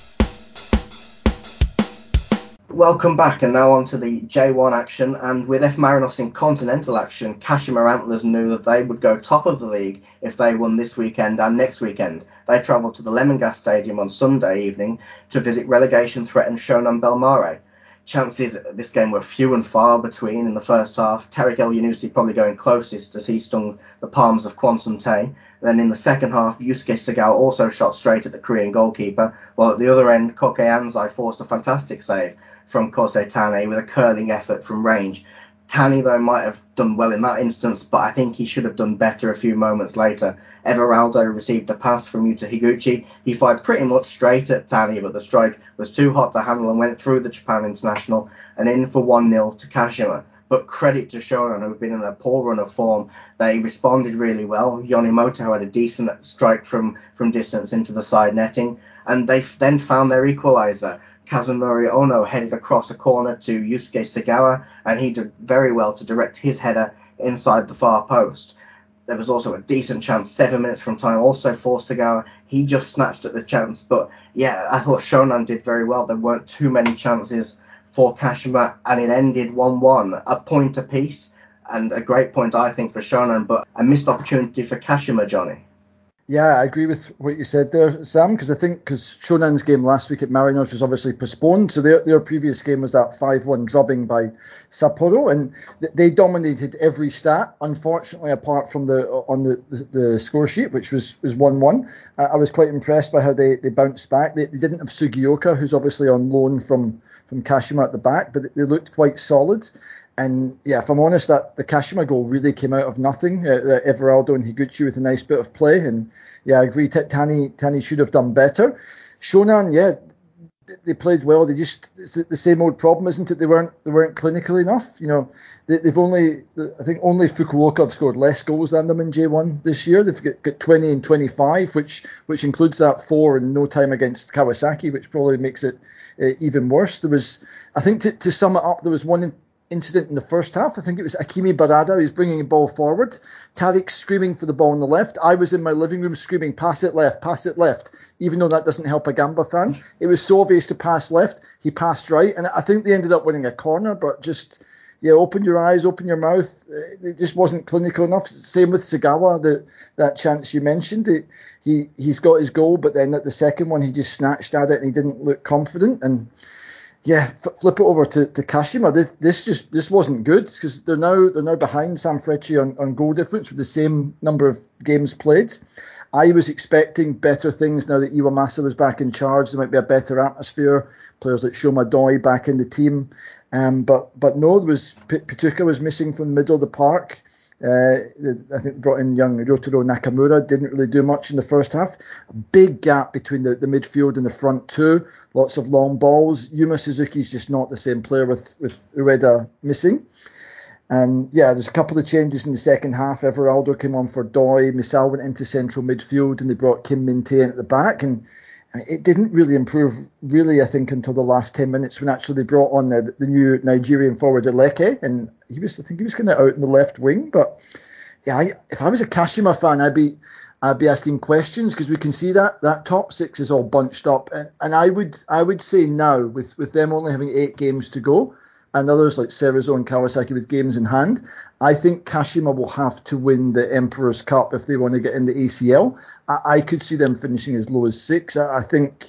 Welcome back, and now on to the J one action, and with F Marinos in continental action, Kashima Antlers knew that they would go top of the league if they won this weekend and next weekend. They travelled to the Lemongrass Stadium on Sunday evening to visit relegation-threatened Shonan Bellmare. Chances this game were few and far between in the first half. Tariq El-Yunusi probably going closest as he stung the palms of Kwon Sun-tae. Then in the second half, Yusuke Sagawa also shot straight at the Korean goalkeeper, while at the other end, Koke Anzai forced a fantastic save from Kosei Tane with a curling effort from range. Tani, though, might have done well in that instance, but I think he should have done better a few moments later. Everaldo received a pass from Yuta Higuchi. He fired pretty much straight at Tani, but the strike was too hot to handle and went through the Japan international and in for one nil to Kashima. But credit to Shonan, who've been in a poor run of form. They responded really well. Yonimoto had a decent strike from, from distance into the side netting, and they then found their equaliser. Kazunori Ono headed across a corner to Yusuke Sagawa, and he did very well to direct his header inside the far post. There was also a decent chance seven minutes from time also for Sagawa. He just snatched at the chance, but yeah, I thought Shonan did very well. There weren't too many chances for Kashima, and it ended one one, a point apiece, and a great point, I think, for Shonan, but a missed opportunity for Kashima, Johnny. Yeah, I agree with what you said there, Sam, because I think because Shonan's game last week at Marinos was obviously postponed, so their their previous game was that five one drubbing by Sapporo, and th- they dominated every stat, unfortunately, apart from the on the, the, the score sheet, which was, was one one. Uh, I was quite impressed by how they, they bounced back. They, they didn't have Sugioka, who's obviously on loan from, from Kashima at the back, but they looked quite solid. And yeah, if I'm honest, that the Kashima goal really came out of nothing. Uh, Everaldo and Higuchi with a nice bit of play, and yeah, I agree. T- Tani Tani should have done better. Shonan, yeah, they played well. They just it's the same old problem, isn't it? They weren't they weren't clinical enough. You know, they, they've only I think only Fukuoka have scored less goals than them in J one this year. They've got, got twenty and twenty-five, which which includes that four in no time against Kawasaki, which probably makes it uh, even worse. There was, I think, to, to sum it up, there was one. In, incident in the first half. I think it was Akimi Barada. He's bringing the ball forward. Tariq screaming for the ball on the left. I was in my living room screaming, pass it left, pass it left, even though that doesn't help a Gamba fan. It was so obvious to pass left. He passed right. And I think they ended up winning a corner, but just, yeah, open your eyes, open your mouth. It just wasn't clinical enough. Same with Sagawa, the, that chance you mentioned. It, he, he's got his goal, but then at the second one, he just snatched at it and he didn't look confident. And yeah, f- flip it over to, to Kashima. This, this just this wasn't good because they're now they're now behind Sanfrecce on, on goal difference with the same number of games played. I was expecting better things now that Iwamasa was back in charge. There might be a better atmosphere. Players like Shoma Doi back in the team, um, but but no, there was P- Pituka was missing from the middle of the park. Uh, I think brought in young Ryotaro Nakamura, didn't really do much in the first half. A big gap between the, the midfield and the front two. Lots of long balls. Yuma Suzuki's just not the same player with, with Ueda missing. And yeah, there's a couple of changes in the second half. Everaldo came on for Doi, Misal went into central midfield, and they brought Kim Min-tae in at the back. And it didn't really improve, really, I think, until the last ten minutes when actually they brought on the, the new Nigerian forward Eleke, and he was, I think he was kind of out in the left wing. But yeah, I, if I was a Kashima fan, I'd be I'd be asking questions, because we can see that that top six is all bunched up, and, and I would I would say now, with with them only having eight games to go, and others like Cerezo and Kawasaki with games in hand, I think Kashima will have to win the Emperor's Cup if they want to get in the A C L. I, I could see them finishing as low as six. I, I think,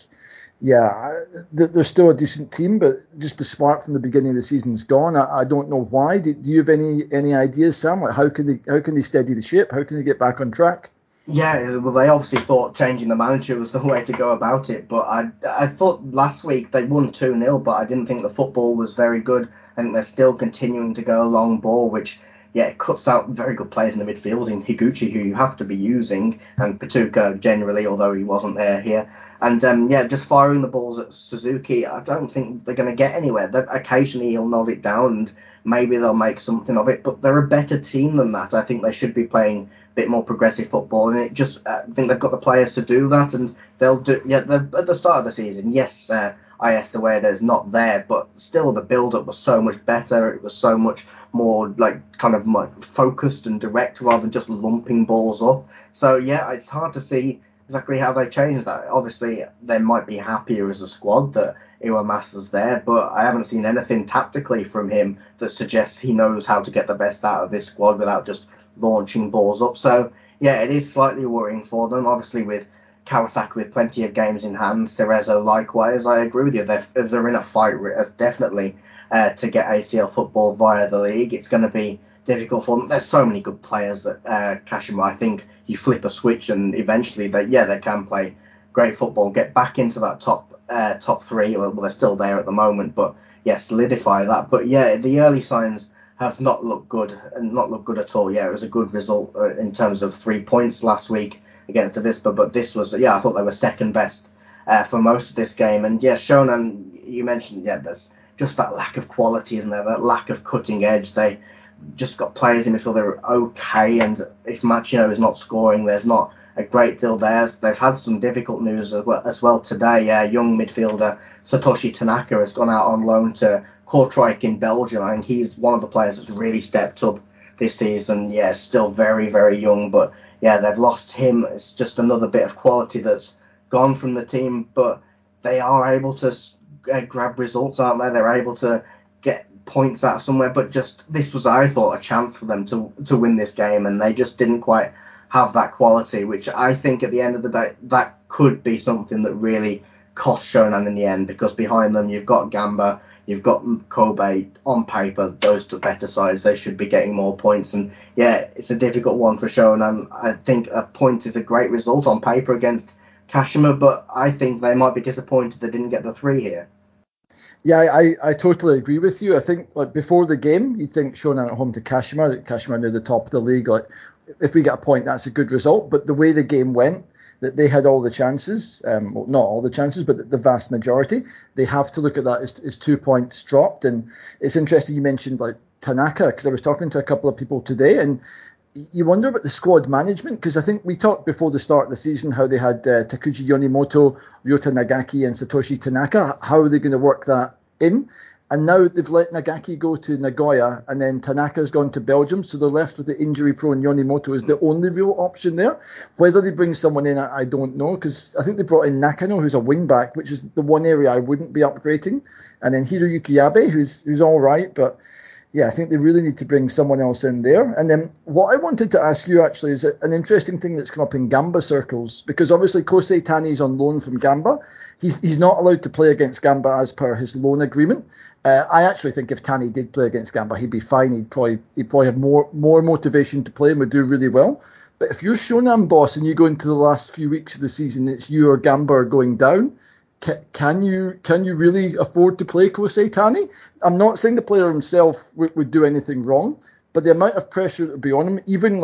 yeah, they're still a decent team, but just the spark from the beginning of the season's gone. I, I don't know why. Do, do you have any any ideas, Sam? Like how can they how can they steady the ship? How can they get back on track? Yeah, well, they obviously thought changing the manager was the way to go about it, but I I thought last week they won two nil, but I didn't think the football was very good. I think they're still continuing to go long ball, which, yeah, it cuts out very good players in the midfield in Higuchi, who you have to be using, and Patuka generally, although he wasn't there here. And, um, yeah, just firing the balls at Suzuki, I don't think they're going to get anywhere. They're, occasionally he'll nod it down, and maybe they'll make something of it, but they're a better team than that. I think they should be playing bit more progressive football, and it just uh, I think they've got the players to do that, and they'll do. Yeah, at the start of the season, yes, uh, I S Ueda is not there, but still the build-up was so much better. It was so much more like kind of more focused and direct rather than just lumping balls up. So yeah, it's hard to see exactly how they changed that. Obviously, they might be happier as a squad that Iwamatsu's there, but I haven't seen anything tactically from him that suggests he knows how to get the best out of this squad without just launching balls up. So yeah, it is slightly worrying for them. Obviously, with Kawasaki with plenty of games in hand, Cerezo likewise. I agree with you. They're, they're in a fight definitely uh, to get A C L football via the league. It's going to be difficult for them. There's so many good players at uh, Kashima. I think you flip a switch and eventually they yeah they can play great football, get back into that top uh, top three. Well, they're still there at the moment, but yeah, solidify that. But yeah, the early signs have not looked good and not looked good at all. Yeah, it was a good result uh, in terms of three points last week against Avispa, but this was, yeah, I thought they were second best uh, for most of this game. And yeah, Shonan, you mentioned, yeah, there's just that lack of quality, isn't there? That lack of cutting edge. They just got players in midfield that are okay, and if Machino is not scoring, there's not a great deal there. They've had some difficult news as well, as well today. Uh, young midfielder Satoshi Tanaka has gone out on loan to Kortrijk in Belgium. I think he's one of the players that's really stepped up this season. Yeah, still very, very young, but yeah, they've lost him. It's just another bit of quality that's gone from the team, but they are able to uh, grab results, aren't they? They're able to get points out of somewhere, but just this was, I thought, a chance for them to to win this game, and they just didn't quite have that quality, which I think at the end of the day, that could be something that really cost Shonan in the end, because behind them you've got Gamba, you've got Kobe. On paper, those two better sides, they should be getting more points. And yeah, it's a difficult one for Shonan. I think a point is a great result on paper against Kashima, but I think they might be disappointed they didn't get the three here. Yeah, I, I totally agree with you. I think like before the game, you think Shonan at home to Kashima, Kashima near the top of the league. Like if we get a point, that's a good result. But the way the game went, that they had all the chances, um, well, not all the chances, but the vast majority, they have to look at that as, as two points dropped. And it's interesting you mentioned like Tanaka, because I was talking to a couple of people today, and you wonder about the squad management, because I think we talked before the start of the season how they had uh, Takuji Yonimoto, Ryota Nagaki, and Satoshi Tanaka. How are they going to work that in? And now they've let Nagaki go to Nagoya, and then Tanaka's gone to Belgium, so they're left with the injury-prone Yonimoto as the only real option there. Whether they bring someone in, I, I don't know, because I think they brought in Nakano, who's a wing-back, which is the one area I wouldn't be upgrading, and then Hiroyuki Abe, who's who's all right, but yeah, I think they really need to bring someone else in there. And then what I wanted to ask you actually is an interesting thing that's come up in Gamba circles, because obviously Kosei Tani's on loan from Gamba. He's he's not allowed to play against Gamba as per his loan agreement. Uh, I actually think if Tani did play against Gamba, he'd be fine. He'd probably he'd probably have more more motivation to play and would do really well. But if you're Shonan boss and you go into the last few weeks of the season, it's you or Gamba going down. Can you can you really afford to play Kosei Tani? I'm not saying the player himself would, would do anything wrong, but the amount of pressure that would be on him, even like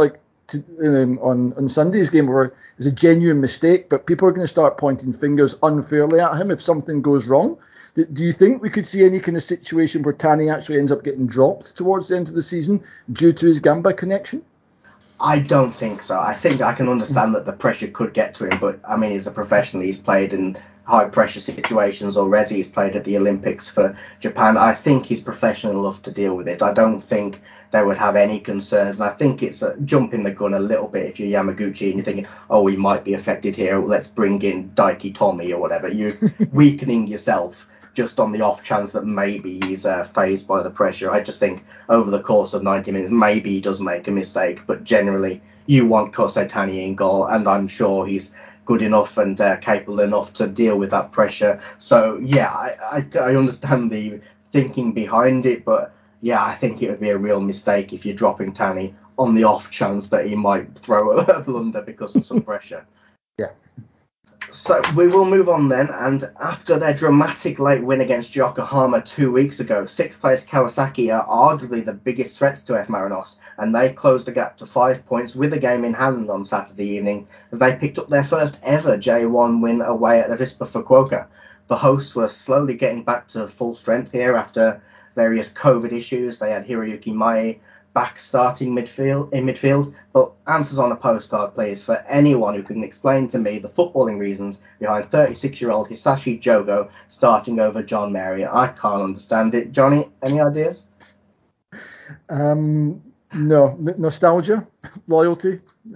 to, um, on on Sunday's game where it was a genuine mistake, but people are going to start pointing fingers unfairly at him if something goes wrong. Do, do you think we could see any kind of situation where Tani actually ends up getting dropped towards the end of the season due to his Gamba connection? I don't think so. I think I can understand that the pressure could get to him, but I mean, he's a professional. He's played in high pressure situations already. He's played at the Olympics for Japan. I think he's professional enough to deal with it. I don't think they would have any concerns. And I think it's a jumping the gun a little bit if you're Yamaguchi and you're thinking, oh, he might be affected here. Let's bring in Daiki Tommy or whatever. You're weakening yourself just on the off chance that maybe he's uh, phased by the pressure. I just think over the course of ninety minutes, maybe he does make a mistake. But generally, you want Kosei Tani in goal, and I'm sure he's good enough and uh, capable enough to deal with that pressure. So, yeah, I, I, I understand the thinking behind it, but yeah, I think it would be a real mistake if you're dropping Tani on the off chance that he might throw a blunder because of some pressure. Yeah. So we will move on then, and after their dramatic late win against Yokohama two weeks ago, sixth place Kawasaki are arguably the biggest threats to F. Marinos, and they closed the gap to five points with a game in hand on Saturday evening as they picked up their first ever J one win away at Avispa Fukuoka. The hosts were slowly getting back to full strength here after various COVID issues. They had Hiroyuki Mae back starting midfield in midfield, but answers on a postcard, please, for anyone who can explain to me the footballing reasons behind thirty-six-year-old Hisashi Jogo starting over John Mary. I can't understand it. Johnny, any ideas? Um, no, N- nostalgia, loyalty.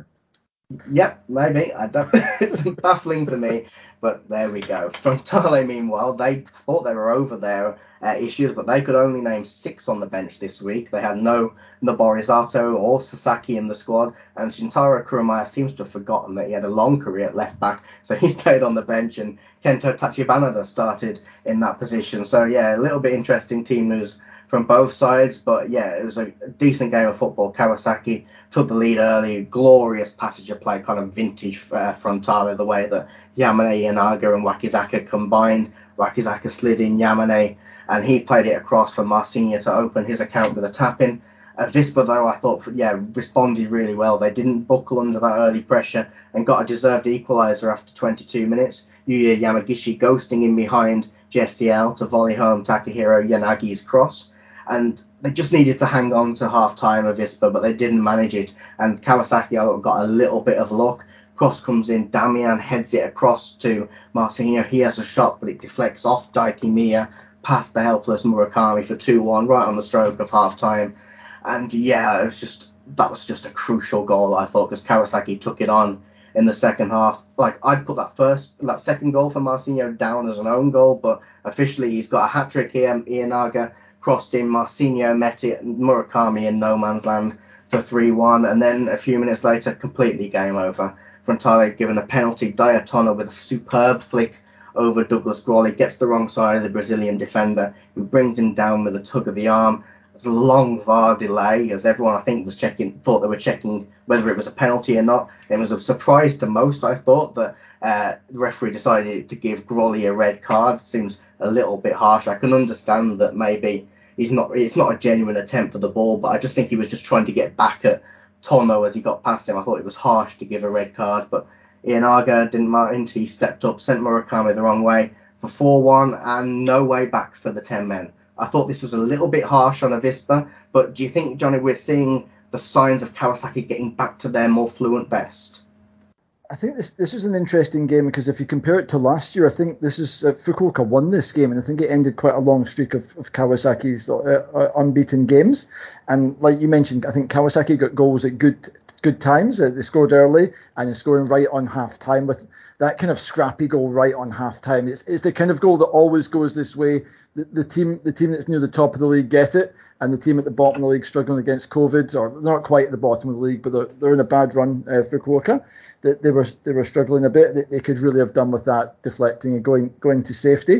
Yep, maybe. I don't. It's baffling to me, but there we go. Frontale, meanwhile, they thought they were over their uh, issues, but they could only name six on the bench this week. They had no Noborizato or Sasaki in the squad, and Shintaro Kurumaya seems to have forgotten that he had a long career at left back, so he stayed on the bench, and Kento Tachibanada started in that position. So yeah, a little bit interesting team news from both sides, but yeah, it was a decent game of football. Kawasaki took the lead early, glorious passage of play, kind of vintage uh, Frontale, the way that Yamane, Ienaga and Wakizaka combined. Wakizaka slid in Yamane, and he played it across for Marcinha to open his account with a tap-in. Avispa, though, I thought, yeah, responded really well. They didn't buckle under that early pressure and got a deserved equaliser after twenty-two minutes. Yuya Yamagishi ghosting in behind G S C L to volley home Takahiro Yanagi's cross. And they just needed to hang on to half-time Avispa, but they didn't manage it. And Kawasaki got a little bit of luck. Cross comes in, Damian heads it across to Marcinho. He has a shot, but it deflects off Daiki Miya past the helpless Murakami for two one, right on the stroke of half-time. And yeah, it was just that was just a crucial goal, I thought, because Kawasaki took it on in the second half. Like, I'd put that first, that second goal for Marcinho down as an own goal, but officially he's got a hat-trick here. Ienaga crossed in, Marcinho met it, Murakami in no man's land for three one, and then a few minutes later, completely game over. Frontale given a penalty, Diatona with a superb flick over Douglas Grawley, gets the wrong side of the Brazilian defender, who brings him down with a tug of the arm. It was a long V A R delay, as everyone I think was checking, thought they were checking whether it was a penalty or not. It was a surprise to most, I thought, that uh, the referee decided to give Grawley a red card. Seems a little bit harsh. I can understand that maybe he's not, it's not a genuine attempt for the ball, but I just think he was just trying to get back at Tono as he got past him. I thought it was harsh to give a red card, but Ienaga didn't mind. He stepped up, sent Murakami the wrong way for four one, and no way back for the ten men. I thought this was a little bit harsh on Avispa, but do you think, Johnny, we're seeing the signs of Kawasaki getting back to their more fluent best? I think this this was an interesting game because if you compare it to last year, I think this is uh, Fukuoka won this game, and I think it ended quite a long streak of, of Kawasaki's uh, uh, unbeaten games. And like you mentioned, I think Kawasaki got goals at good good times. Uh, they scored early and they're scoring right on half time with that kind of scrappy goal right on half time. It's, it's the kind of goal that always goes this way. The, the team the team that's near the top of the league get it, and the team at the bottom of the league struggling against COVID, or they're not quite at the bottom of the league, but they're, they're in a bad run, uh, Fukuoka. They, they were they were struggling a bit. They, they could really have done with that deflecting and going going to safety.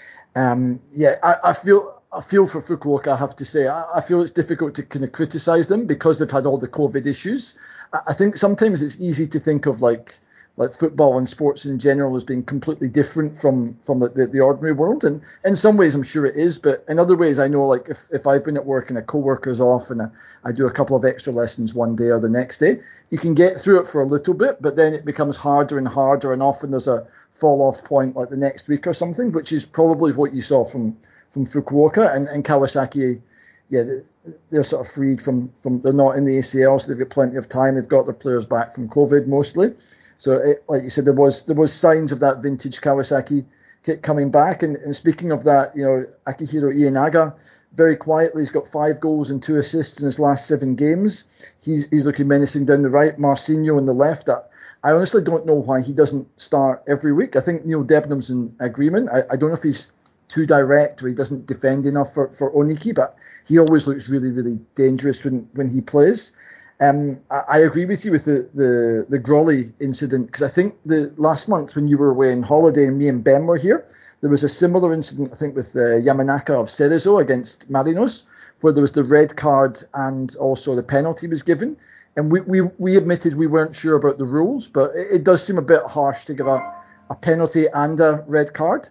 Um, yeah, I, I feel. I feel for Fukuoka, I have to say. I, I feel it's difficult to kind of criticise them because they've had all the COVID issues. I, I think sometimes it's easy to think of like like football and sports in general as being completely different from from the, the, the ordinary world. And in some ways, I'm sure it is, but in other ways, I know like if, if I've been at work and a co-worker's off and I, I do a couple of extra lessons one day or the next day, you can get through it for a little bit, but then it becomes harder and harder, and often there's a fall-off point like the next week or something, which is probably what you saw from from Fukuoka and, and Kawasaki. Yeah, they're sort of freed from, from they're not in the A C L, so they've got plenty of time. They've got their players back from COVID mostly. So, it, like you said, there was there was signs of that vintage Kawasaki kit coming back. And, and speaking of that, you know, Akihiro Ienaga, very quietly, he's got five goals and two assists in his last seven games. He's he's looking menacing down the right. Marcinho on the left. I, I honestly don't know why he doesn't start every week. I think Neil Debenham's in agreement. I, I don't know if he's too direct or he doesn't defend enough for, for Oniki, but he always looks really, really dangerous when, when he plays. Um, I, I agree with you with the the, the Grawley incident, because I think the last month when you were away on holiday and me and Ben were here, there was a similar incident, I think, with uh, Yamanaka of Cerezo against Marinos, where there was the red card and also the penalty was given. And we, we, we admitted we weren't sure about the rules, but it, it does seem a bit harsh to give a, a penalty and a red card.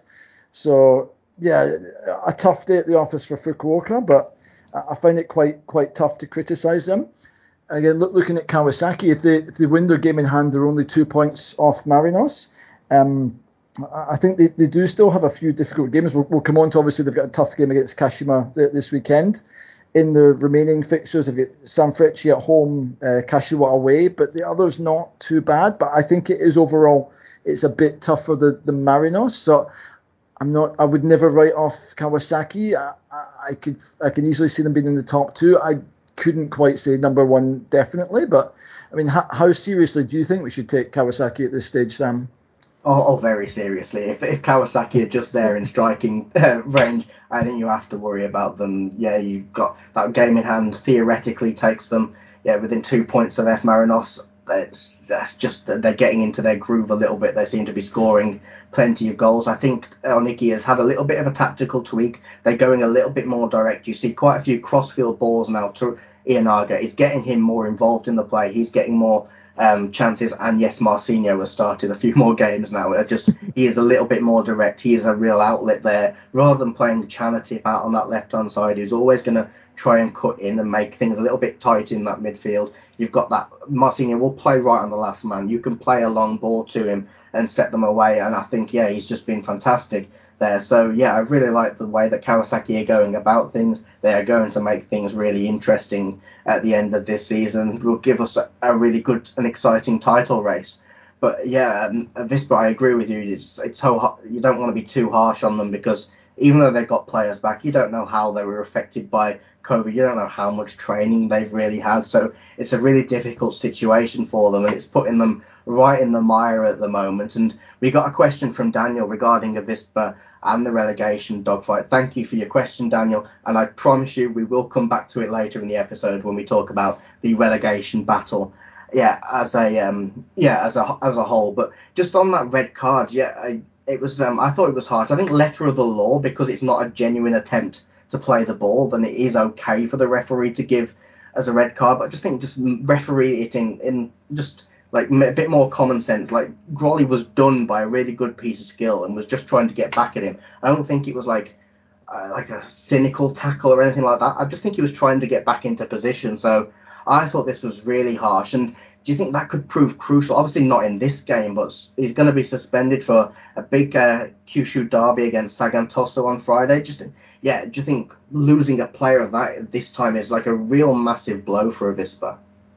So, yeah, a tough day at the office for Fukuoka, but I find it quite quite tough to criticise them. Again, look, looking at Kawasaki, if they if they win their game in hand, they're only two points off Marinos. Um, I think they, they do still have a few difficult games. We'll, we'll come on to, obviously, they've got a tough game against Kashima this weekend. In the remaining fixtures, they've got Sanfrecce at home, uh, Kashiwa away, but the others not too bad. But I think it is overall, it's a bit tougher than the Marinos. So I'm not. I would never write off Kawasaki. I, I, I could. I can easily see them being in the top two. I couldn't quite say number one definitely, but I mean, how, how seriously do you think we should take Kawasaki at this stage, Sam? Oh, oh very seriously. If if Kawasaki are just there in striking uh, range, I think you have to worry about them. Yeah, you've got that game in hand. Theoretically, takes them yeah within two points of F Marinos. It's that's just that they're getting into their groove a little bit. They seem to be scoring plenty of goals. I think Oniki has had a little bit of a tactical tweak. They're going a little bit more direct. You see quite a few crossfield balls now to Ienaga. It's getting him more involved in the play. He's getting more um, chances. And yes, Marcinho has started a few more games now. It just he is a little bit more direct. He is a real outlet there. Rather than playing Chanatip out on that left-hand side, who's always going to try and cut in and make things a little bit tight in that midfield. You've got that Marcinho will play right on the last man. You can play a long ball to him and set them away. And I think, yeah, he's just been fantastic there. So, yeah, I really like the way that Kawasaki are going about things. They are going to make things really interesting at the end of this season. It will give us a, a really good and exciting title race. But, yeah, um, Vispa, I agree with you. It's, it's so you don't want to be too harsh on them because even though they've got players back, you don't know how they were affected by COVID. You don't know how much training they've really had. So it's a really difficult situation for them, and it's putting them right in the mire at the moment. And we got a question from Daniel regarding Avispa and the relegation dogfight. Thank you for your question, Daniel. And I promise you we will come back to it later in the episode when we talk about the relegation battle. Yeah, as a um, yeah, as a as a whole. But just on that red card, yeah, I, it was. Um, I thought it was harsh. I think letter of the law, because it's not a genuine attempt to play the ball, then it is okay for the referee to give as a red card. But I just think just referee it in, in just like a bit more common sense. Like Grawley was done by a really good piece of skill and was just trying to get back at him. I don't think it was like uh, like a cynical tackle or anything like that. I just think he was trying to get back into position. So I thought this was really harsh. And do you think that could prove crucial? Obviously not in this game, but he's going to be suspended for a big uh, Kyushu derby against Sagan Tosu on Friday. Just yeah, do you think losing a player of that this time is like a real massive blow for Avispa?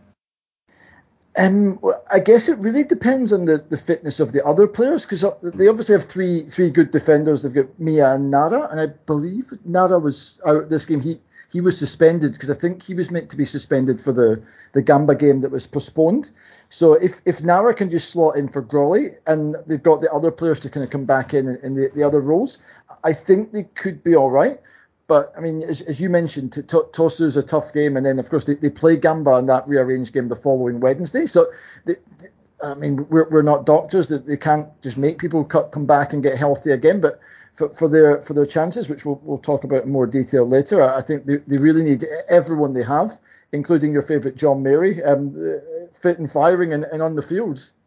Um, well, I guess it really depends on the, the fitness of the other players, because they obviously have three three good defenders. They've got Miya and Nara, and I believe Nara was out this game. He he was suspended because I think he was meant to be suspended for the, the Gamba game that was postponed. So if, if Nara can just slot in for Grawley and they've got the other players to kind of come back in in the, the other roles, I think they could be all right. But, I mean, as, as you mentioned, to, to, Tosu is a tough game. And then, of course, they, they play Gamba in that rearranged game the following Wednesday. So, they, they, I mean, we're, we're not doctors. That they can't just make people cut, come back and get healthy again. But for, for their for their chances, which we'll, we'll talk about in more detail later, I think they, they really need everyone they have, including your favourite John Mary, um, fit and firing and, and on the field.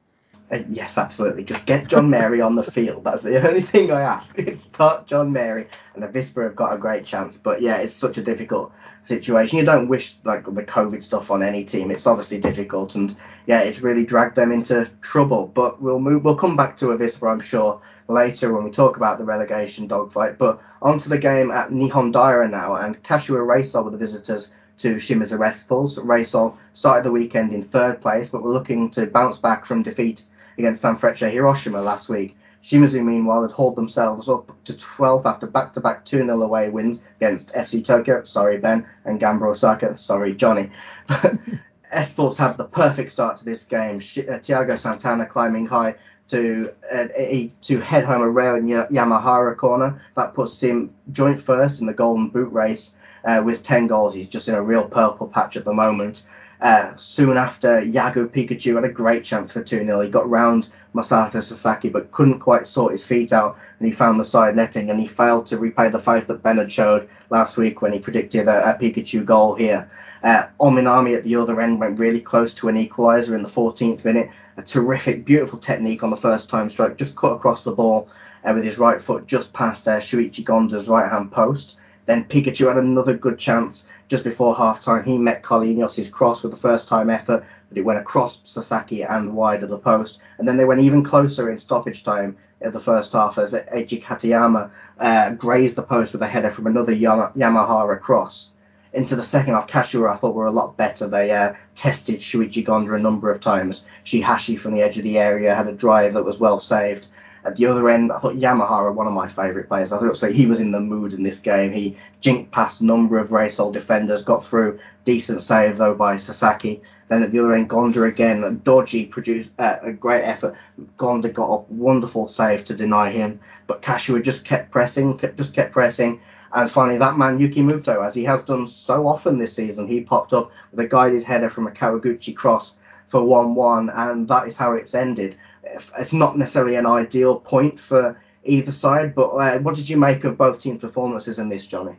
Uh, yes, absolutely. Just get John Mary on the field. That's the only thing I ask. Start John Mary, and Avispa have got a great chance. But yeah, it's such a difficult situation. You don't wish like the COVID stuff on any team. It's obviously difficult, and yeah, it's really dragged them into trouble. But we'll move. We'll come back to Avispa, I'm sure, later when we talk about the relegation dogfight. But onto the game at Nihon Daira now, and Kashiwa Reysol were the visitors to Shimizu Westfalls. Reysol started the weekend in third place, but were looking to bounce back from defeat against Sanfrecce Hiroshima last week. Shimizu, meanwhile, had hauled themselves up to twelfth after back-to-back two nil away wins against F C Tokyo, sorry Ben, and Gamba Osaka, sorry Johnny. But Esports had the perfect start to this game. Sh- uh, Thiago Santana climbing high to uh, a, to head home a rare Yamahara corner. That puts him joint first in the Golden Boot race uh, with ten goals. He's just in a real purple patch at the moment. Uh, soon after, Yagu Pikachu had a great chance for two nil. He got round Masato Sasaki but couldn't quite sort his feet out, and he found the side netting, and he failed to repay the faith that Ben had showed last week when he predicted a, a Pikachu goal here. Uh, Ominami at the other end went really close to an equaliser in the fourteenth minute. A terrific, beautiful technique on the first time stroke, just cut across the ball uh, with his right foot just past uh, Shuichi Gonda's right-hand post. Then Pikachu had another good chance just before half-time. He met Carlinhos' cross with the first-time effort, but it went across Sasaki and wide of the post. And then they went even closer in stoppage time in the first half as Eiji Katayama uh, grazed the post with a header from another Yama- Yamahara cross. Into the second half, Kashiwa, I thought, were a lot better. They uh, tested Shuichi Gonda a number of times. Shihashi from the edge of the area had a drive that was well saved. At the other end, I thought Yamahara, one of my favourite players. I thought so he was in the mood in this game. He jinked past a number of Reysol defenders, got through. Decent save, though, by Sasaki. Then at the other end, Gonda again. Dodgy produced uh, a great effort. Gonda got a wonderful save to deny him. But Kashiwa just kept pressing, kept, just kept pressing. And finally, that man, Yuki Muto, as he has done so often this season, he popped up with a guided header from a Kawaguchi cross for one one, and that is how it's ended. It's not necessarily an ideal point for either side, but uh, what did you make of both teams' performances in this, Johnny?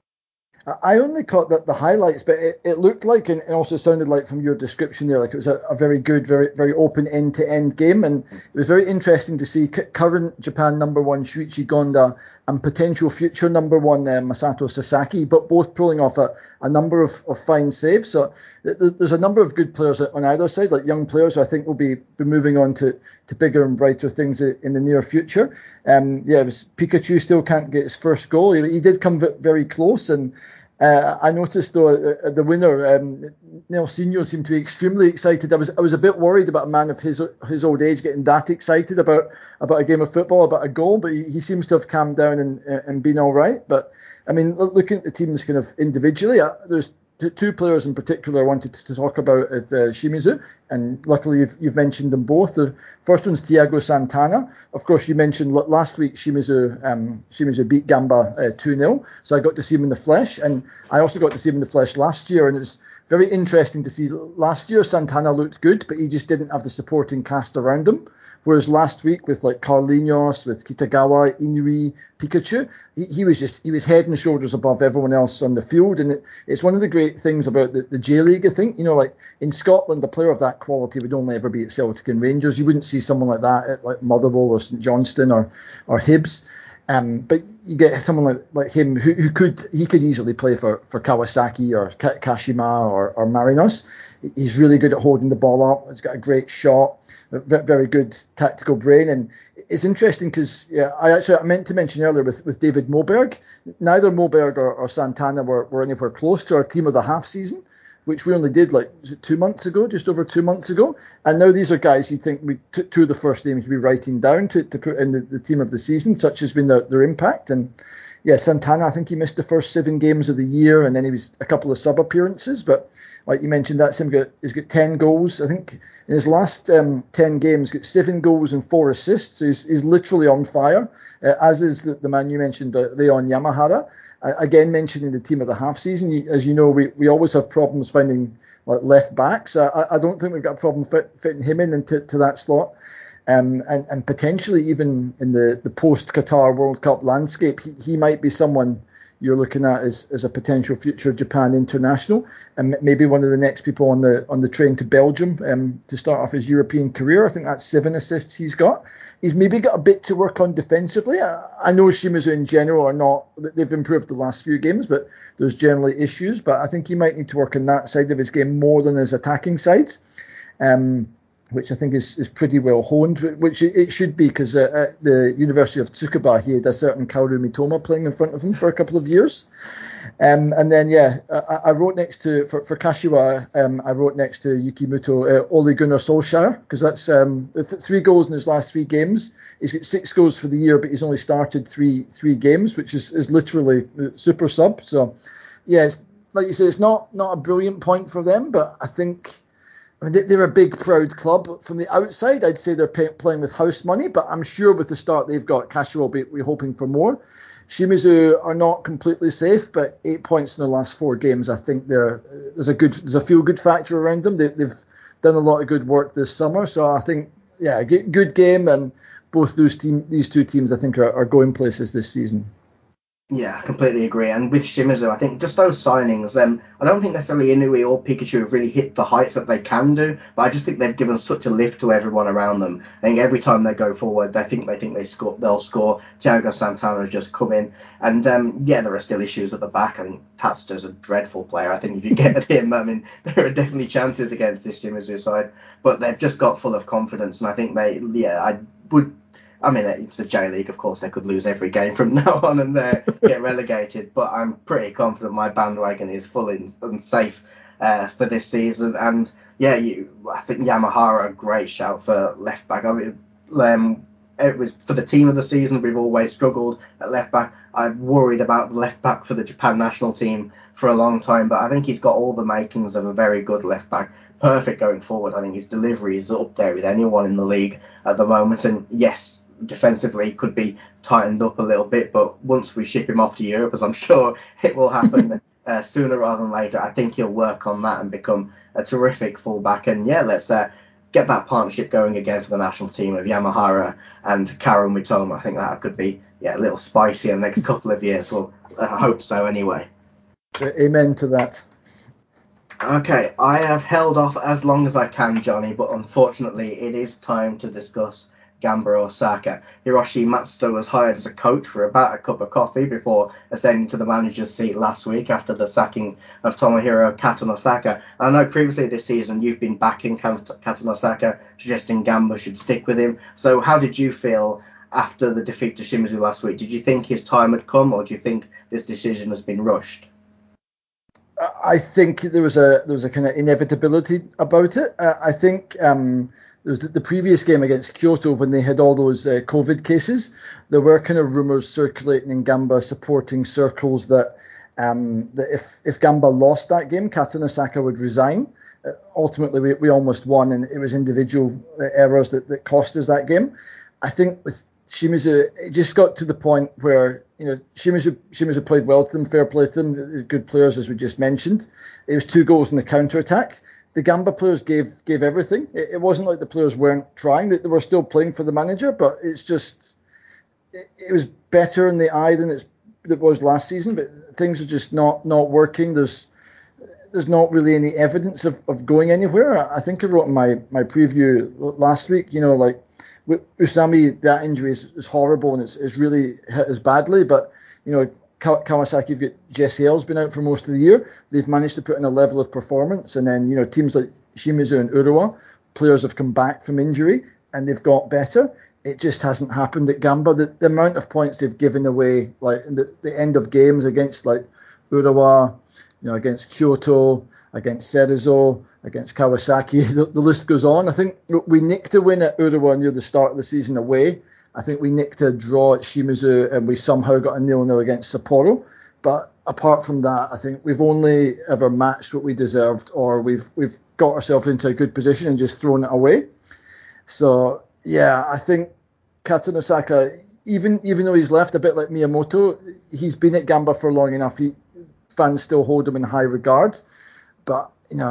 I only caught the, the highlights, but it, it looked like, and it also sounded like from your description there, like it was a, a very good, very very open end-to-end game, and it was very interesting to see current Japan number one Shuichi Gonda and potential future number one uh, Masato Sasaki, but both pulling off a, a number of, of fine saves. So th- th- there's a number of good players on either side, like young players who I think will be, be moving on to, to bigger and brighter things in the near future. Um, yeah, it was, Pikachu still can't get his first goal. He, he did come very close, and Uh, I noticed though uh, the winner, um, Nelsinho, seemed to be extremely excited. I was I was a bit worried about a man of his his old age getting that excited about about a game of football, about a goal, but he, he seems to have calmed down and and been all right. But I mean, looking at the teams kind of individually, uh, there's two players in particular I wanted to talk about at uh, Shimizu, and luckily you've, you've mentioned them both. The first one's Thiago Santana. Of course, you mentioned last week Shimizu um, Shimizu beat Gamba uh, two nil, so I got to see him in the flesh, and I also got to see him in the flesh last year, and it was very interesting to see. Last year Santana looked good, but he just didn't have the supporting cast around him. Whereas last week with like Carlinhos, with Kitagawa, Inui, Pikachu, he, he was just he was head and shoulders above everyone else on the field, and it, it's one of the great things about the, the J League. I think you know, like in Scotland, a player of that quality would only ever be at Celtic and Rangers. You wouldn't see someone like that at like Motherwell or St Johnstone or or Hibs. Um, but you get someone like, like him who, who could he could easily play for, for Kawasaki or Ka- Kashima or, or Marinos. He's really good at holding the ball up. He's got a great shot, a very good tactical brain, and it's interesting because yeah, I actually I meant to mention earlier with, with David Moberg. Neither Moberg or, or Santana were, were anywhere close to our team of the half season, which we only did like two months ago, just over two months ago. And now these are guys you'd think we t- two of the first names we'd be writing down to, to put in the, the team of the season, such has been their, their impact. And yeah, Santana, I think he missed the first seven games of the year, and then he was a couple of sub appearances. But like you mentioned, that's him. Got, he's got ten goals. I think in his last um, ten games, got seven goals and four assists. So he's, he's literally on fire, uh, as is the, the man you mentioned, uh, Leon Yamahara. Uh, again, mentioning the team of the half season, you, as you know, we, we always have problems finding like, left backs. Uh, I, I don't think we've got a problem fit, fitting him in into to that slot. Um, and, and potentially even in the, the post-Qatar World Cup landscape, he, he might be someone you're looking at as, as a potential future Japan international, and maybe one of the next people on the on the train to Belgium um, to start off his European career. I think that's seven assists he's got. He's maybe got a bit to work on defensively. I, I know Shimizu in general are not, they've improved the last few games, but there's generally issues. But I think he might need to work on that side of his game more than his attacking side. Um, which I think is, is pretty well honed, which it should be, because uh, at the University of Tsukuba, he had a certain Kaoru Mitoma playing in front of him for a couple of years. Um, and then, yeah, I, I wrote next to, for, for Kashiwa, um, I wrote next to Yukimuto, uh, Ole Gunnar Solskjaer, because that's um, th- three goals in his last three games. He's got six goals for the year, but he's only started three three games, which is, is literally super sub. So, yeah, it's, like you say, it's not, not a brilliant point for them, but I think... I mean, they're a big, proud club. From the outside, I'd say they're pay, playing with house money, but I'm sure with the start they've got, Kashiwa will be we're hoping for more. Shimizu are not completely safe, but eight points in the last four games. I think they're, there's a good, there's a feel-good factor around them. They, they've done a lot of good work this summer, so I think, yeah, good, good game, and both those team, these two teams, I think, are, are going places this season. Yeah, I completely agree. And with Shimizu, I think just those signings, um, I don't think necessarily Inui or Pikachu have really hit the heights that they can do, but I just think they've given such a lift to everyone around them. I think every time they go forward, they think they think they score, they'll score. Thiago Santana has just come in, and um, yeah, there are still issues at the back. I think Tatsuto's a dreadful player. I think if you get at him, I mean, there are definitely chances against this Shimizu side, but they've just got full of confidence, and I think they, yeah, I would. I mean, it's the J League, of course, they could lose every game from now on and uh, get relegated, but I'm pretty confident my bandwagon is full and, and safe uh, for this season. And yeah, you, I think Yamahara a great shout for left back. I mean, um, it was for the team of the season. We've always struggled at left back. I've worried about the left back for the Japan national team for a long time, but I think he's got all the makings of a very good left back. Perfect going forward. I think his delivery is up there with anyone in the league at the moment. And yes, defensively could be tightened up a little bit, but once we ship him off to Europe, as I'm sure it will happen uh, sooner rather than later, I think he'll work on that and become a terrific fullback. And yeah, let's uh, get that partnership going again for the national team of Yamahara and Kaoru Mitoma. I think that could be yeah a little spicy in the next couple of years. Well, I hope so anyway. Amen to that. Okay, I have held off as long as I can, Johnny, but unfortunately it is time to discuss Gamba Osaka. Hiroshi Matsuda was hired as a coach for about a cup of coffee before ascending to the manager's seat last week after the sacking of Tomohiro Katanosaka. I know previously this season you've been backing Katanosaka, suggesting Gamba should stick with him. So how did you feel after the defeat to Shimizu last week? Did you think his time had come, or do you think this decision has been rushed? I think there was a there was a kind of inevitability about it. Uh, I think um, there was the, the previous game against Kyoto when they had all those uh, COVID cases. There were kind of rumours circulating in Gamba supporting circles that um, that if if Gamba lost that game, Katanosaka would resign. Uh, ultimately, we we almost won, and it was individual errors that, that cost us that game. I think with Shimizu, it just got to the point where, you know, Shimizu, Shimizu played well to them, fair play to them, good players as we just mentioned. It was two goals in the counter-attack. The Gamba players gave gave everything. It, it wasn't like the players weren't trying, they, they were still playing for the manager, but it's just, it, it was better in the eye than it's, it was last season, but things are just not, not working. There's there's not really any evidence of, of going anywhere. I think I wrote in my, my preview last week, you know, like, with Usami, that injury is, is horrible and it's, it's really hit us badly. But, you know, Kawasaki, you've got Jesse L's been out for most of the year. They've managed to put in a level of performance. And then, you know, teams like Shimizu and Urawa, players have come back from injury and they've got better. It just hasn't happened at Gamba. The, the amount of points they've given away, like in the, the end of games against like Urawa, you know, against Kyoto, against Cerezo, against Kawasaki, the, the list goes on. I think we nicked a win at Urawa near the start of the season away. I think we nicked a draw at Shimizu and we somehow got a nil-nil against Sapporo. But apart from that, I think we've only ever matched what we deserved, or we've we've got ourselves into a good position and just thrown it away. So, yeah, I think Katanosaka, even even though he's left a bit like Miyamoto, he's been at Gamba for long enough. He, fans still hold him in high regard. But, you know,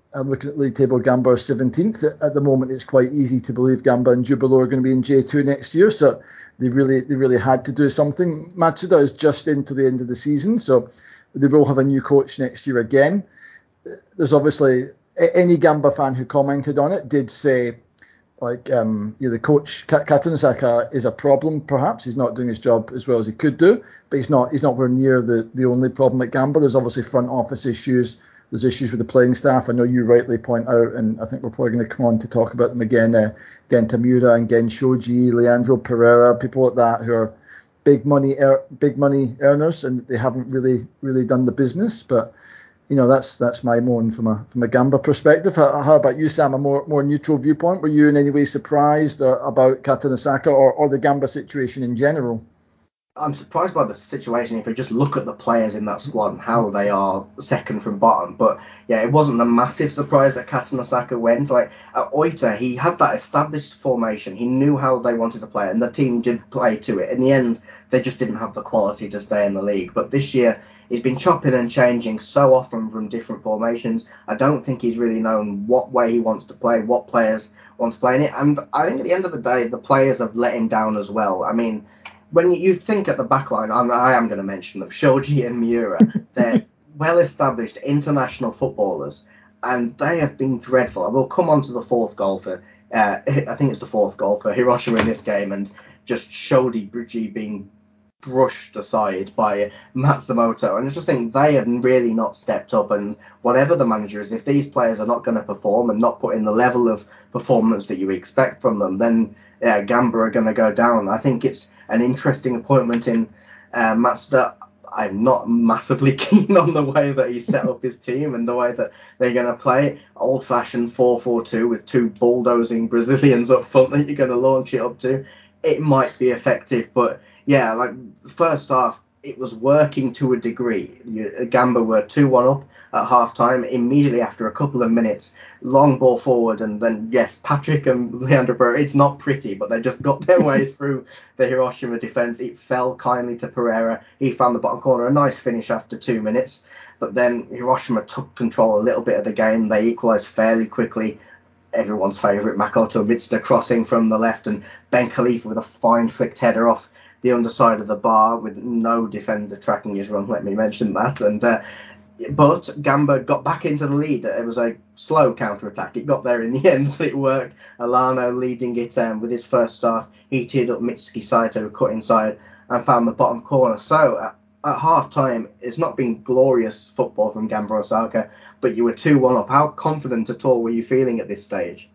I'm looking at league table. Gamba are seventeenth at the moment. It's quite easy to believe Gamba and Jubilo are going to be in J two next year. So they really they really had to do something. Matsuda is just into the end of the season, so they will have a new coach next year again. There's obviously any Gamba fan who commented on it did say, like, um, you know, the coach Kato Nisaka is a problem. Perhaps he's not doing his job as well as he could do, but he's not he's nowhere near the the only problem at Gamba. There's obviously front office issues. There's issues with the playing staff. I know you rightly point out, and I think we're probably going to come on to talk about them again. Uh, Genta Miura and Gen Shoji, Leandro Pereira, people like that who are big money er- big money earners, and they haven't really really done the business. But you know, that's that's my moan from a from a Gamba perspective. How, how about you, Sam? A more more neutral viewpoint? Were you in any way surprised or, about Kato Nisaka or, or the Gamba situation in general? I'm surprised by the situation if you just look at the players in that squad and how they are second from bottom. But yeah, it wasn't a massive surprise that Kato Nisaka went. Like at Oita, he had that established formation. He knew how they wanted to play, and the team did play to it. In the end, they just didn't have the quality to stay in the league. But this year, he's been chopping and changing so often from different formations. I don't think he's really known what way he wants to play, what players want to play in it. And I think at the end of the day, the players have let him down as well. I mean, when you think at the back line, I'm, I am going to mention them, Shoji and Miura, they're well-established international footballers, and they have been dreadful. I will come on to the fourth goal for, uh, I think it's the fourth goal for Hiroshima in this game, and just Shodi Buchi being brushed aside by Matsumoto. And I just think they have really not stepped up, and whatever the manager is, if these players are not going to perform and not put in the level of performance that you expect from them, then yeah, Gamba are going to go down. I think it's an interesting appointment in uh, Matsuda. I'm not massively keen on the way that he set up his team and the way that they're going to play. Old-fashioned four four two with two bulldozing Brazilians up front that you're going to launch it up to. It might be effective, but yeah, like the first half, it was working to a degree. Gamba were two one up at half time. Immediately after a couple of minutes, long ball forward, and then yes, Patrick and Leandro Pereira, it's not pretty, but they just got their way through the Hiroshima defence. It fell kindly to Pereira. He found the bottom corner, a nice finish after two minutes. But then Hiroshima took control a little bit of the game. They equalised fairly quickly. Everyone's favourite Makoto Mitsuda crossing from the left, and Ben Khalifa with a fine flicked header off the underside of the bar with no defender tracking his run, let me mention that. And uh, but Gamba got back into the lead. It was a slow counter-attack. It got there in the end, but it worked. Alano leading it um, with his first start. He teared up Mitsuki Saito, cut inside and found the bottom corner. So at, at half-time, it's not been glorious football from Gamba Osaka, but you were two one up. How confident at all were you feeling at this stage?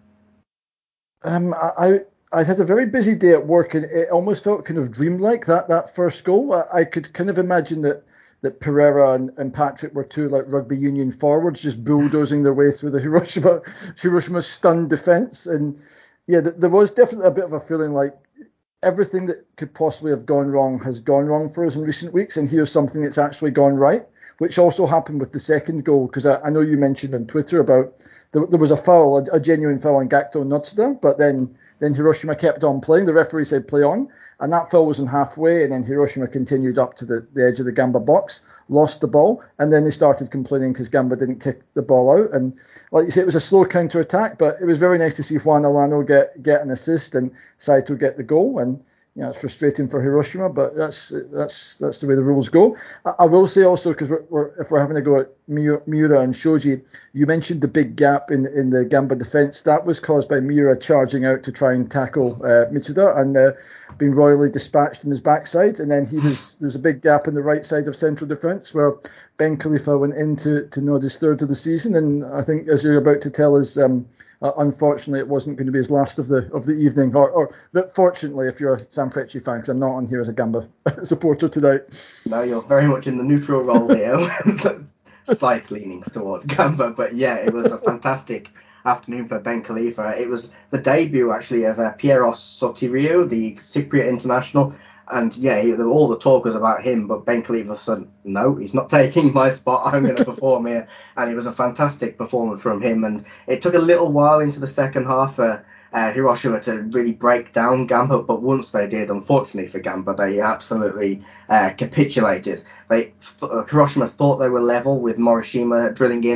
Um, I... I had a very busy day at work, and it almost felt kind of dreamlike, that, that first goal. I, I could kind of imagine that, that Pereira and, and Patrick were two like rugby union forwards, just bulldozing their way through the Hiroshima Hiroshima stunned defence. And yeah, th- there was definitely a bit of a feeling like everything that could possibly have gone wrong has gone wrong for us in recent weeks, and here's something that's actually gone right, which also happened with the second goal, because I, I know you mentioned on Twitter about there, there was a foul, a, a genuine foul on Gakto Notsuda, but then Then Hiroshima kept on playing. The referee said play on, and that foul wasn't halfway. And then Hiroshima continued up to the, the edge of the Gamba box, lost the ball, and then they started complaining because Gamba didn't kick the ball out. And like you said, it was a slow counter attack, but it was very nice to see Juan Alano get get an assist and Saito get the goal. And you know, it's frustrating for Hiroshima, but that's that's that's the way the rules go. I, I will say also, because we're, we're, if we're having a go at Miura and Shoji, you mentioned the big gap in in the Gamba defence. That was caused by Miura charging out to try and tackle uh, Mitsuda and uh, being royally dispatched in his backside. And then he was there's a big gap in the right side of central defence where Ben Khalifa went in to, to nod his third of the season. And I think, as you're about to tell us, um, Uh, unfortunately, it wasn't going to be his last of the of the evening, or, or but fortunately, if you're a Sanfrecce fan, because I'm not on here as a Gamba supporter tonight. No, you're very much in the neutral role here, slight leanings towards Gamba, but yeah, it was a fantastic afternoon for Ben Khalifa. It was the debut actually of uh, Piero Sotirio, the Cypriot international. And yeah, he, all the talk was about him, but Ben Khalifa said, no, he's not taking my spot. I'm going to perform here. And it was a fantastic performance from him. And it took a little while into the second half for uh, Hiroshima to really break down Gamba. But once they did, unfortunately for Gamba, they absolutely uh, capitulated. They th- Hiroshima thought they were level with Morishima drilling in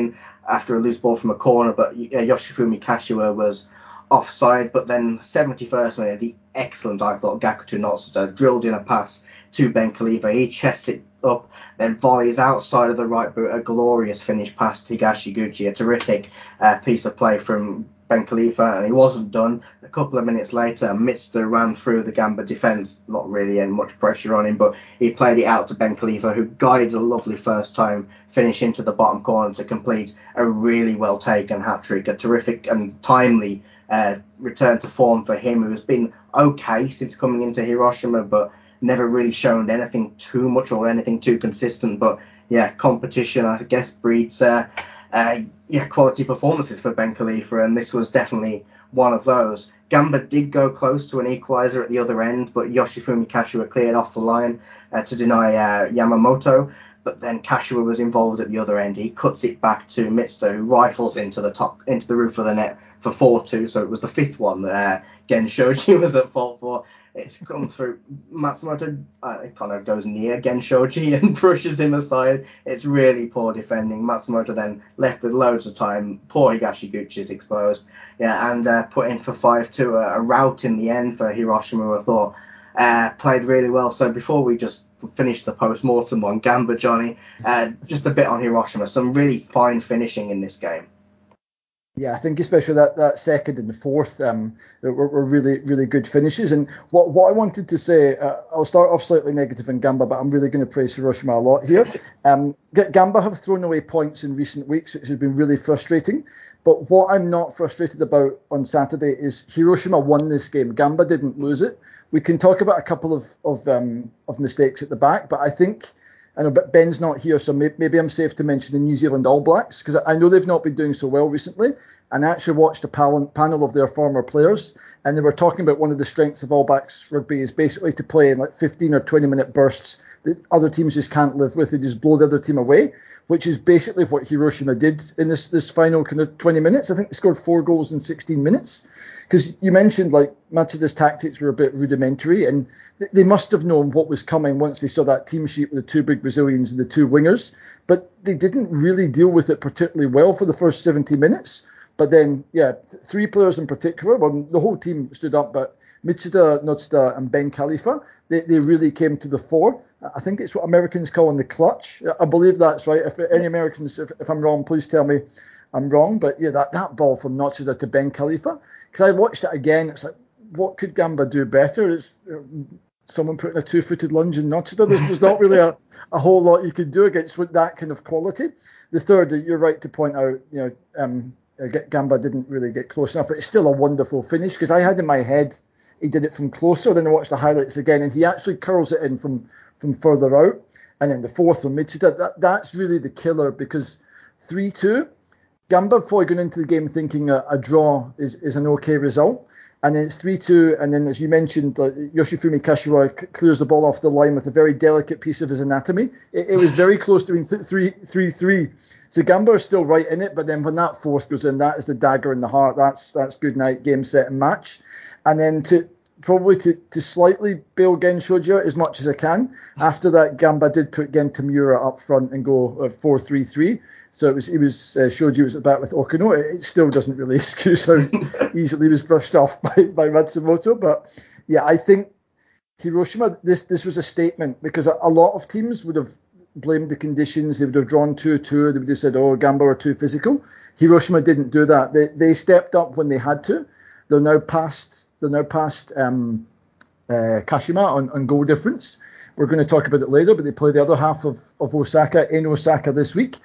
after a loose ball from a corner, but uh, Yoshifumi Kashiwa was offside. But then seventy-first minute, the excellent, I thought, Gakuto Notsuda drilled in a pass to Ben Khalifa. He chests it up, then volleys outside of the right boot, a glorious finish past Higashiguchi, a terrific uh, piece of play from Ben Khalifa, and he wasn't done. A couple of minutes later, Mitsuda ran through the Gamba defence, not really any much pressure on him, but he played it out to Ben Khalifa, who guides a lovely first time finish into the bottom corner to complete a really well taken hat-trick, a terrific and timely uh, return to form for him, who has been okay since coming into Hiroshima, but never really shown anything too much or anything too consistent. But yeah, competition, I guess, breeds uh, uh, yeah quality performances for Ben Khalifa, and this was definitely one of those. Gamba did go close to an equaliser at the other end, but Yoshifumi Kashiwa cleared off the line uh, to deny uh, Yamamoto. But then Kashiwa was involved at the other end. He cuts it back to Mitsuda, who rifles into the top, into the roof of the net for four two. So it was the fifth one that uh, Gen Shoji was at fault for. It's come through. Matsumoto uh, kind of goes near Gen Shoji and brushes him aside. It's really poor defending. Matsumoto then left with loads of time. Poor Higashiguchi is exposed. Yeah, and uh, put in for five two, a, a rout in the end for Hiroshima, who I thought uh, played really well. So before we just finish the post-mortem on Gamba, Johnny, uh, just a bit on Hiroshima. Some really fine finishing in this game. Yeah, I think especially that, that second and the fourth um, were, were really, really good finishes. And what, what I wanted to say, uh, I'll start off slightly negative in Gamba, but I'm really going to praise Hiroshima a lot here. Um, Gamba have thrown away points in recent weeks, which has been really frustrating. But what I'm not frustrated about on Saturday is Hiroshima won this game. Gamba didn't lose it. We can talk about a couple of of, um, of mistakes at the back, but I think... I know, but Ben's not here, so maybe I'm safe to mention the New Zealand All Blacks, because I know they've not been doing so well recently. And I actually watched a panel of their former players, and they were talking about one of the strengths of All Blacks rugby is basically to play in like fifteen or twenty minute bursts that other teams just can't live with. They just blow the other team away, which is basically what Hiroshima did in this this final kind of twenty minutes. I think they scored four goals in sixteen minutes. Because you mentioned like Matsuda's tactics were a bit rudimentary, and they must have known what was coming once they saw that team sheet with the two big Brazilians and the two wingers. But they didn't really deal with it particularly well for the first seventy minutes. But then, yeah, th- three players in particular, well, the whole team stood up, but Mitsuda, Notsuda, and Ben Khalifa, they, they really came to the fore. I think it's what Americans call in the clutch. I believe that's right. If any Americans, if, if I'm wrong, please tell me I'm wrong. But yeah, that, that ball from Notsuda to Ben Khalifa, because I watched it again, it's like, what could Gamba do better? It's uh, someone putting a two-footed lunge in Notsuda. There's, there's not really a, a whole lot you could do against with that kind of quality. The third, you're right to point out, you know, um, Gamba didn't really get close enough, but it's still a wonderful finish, because I had in my head he did it from closer, then I watched the highlights again, and he actually curls it in from, from further out. And then the fourth from Mitsuda, that, that's really the killer, because three two, Gamba probably going into the game thinking a, a draw is, is an okay result. And then it's three two, and then as you mentioned, uh, Yoshifumi Kashiwa c- clears the ball off the line with a very delicate piece of his anatomy. It, it was very close to being three three. So Gamba is still right in it, but then when that fourth goes in, that is the dagger in the heart. That's that's good night, game, set, and match. And then to probably to, to slightly bail Gen Shoji out as much as I can, after that Gamba did put Gen Tamura up front and go four three three. So it was he was uh, Shoji was at the back with Okino. It, it still doesn't really excuse how easily he was brushed off by, by Matsumoto. But yeah, I think Hiroshima, this this was a statement, because a, a lot of teams would have blamed the conditions. They would have drawn two two. They would have said, oh, Gamba were too physical. Hiroshima didn't do that. They they stepped up when they had to. They're now past they're now past um, uh, Kashima on, on goal difference. We're going to talk about it later, but they play the other half of, of Osaka in Osaka this week.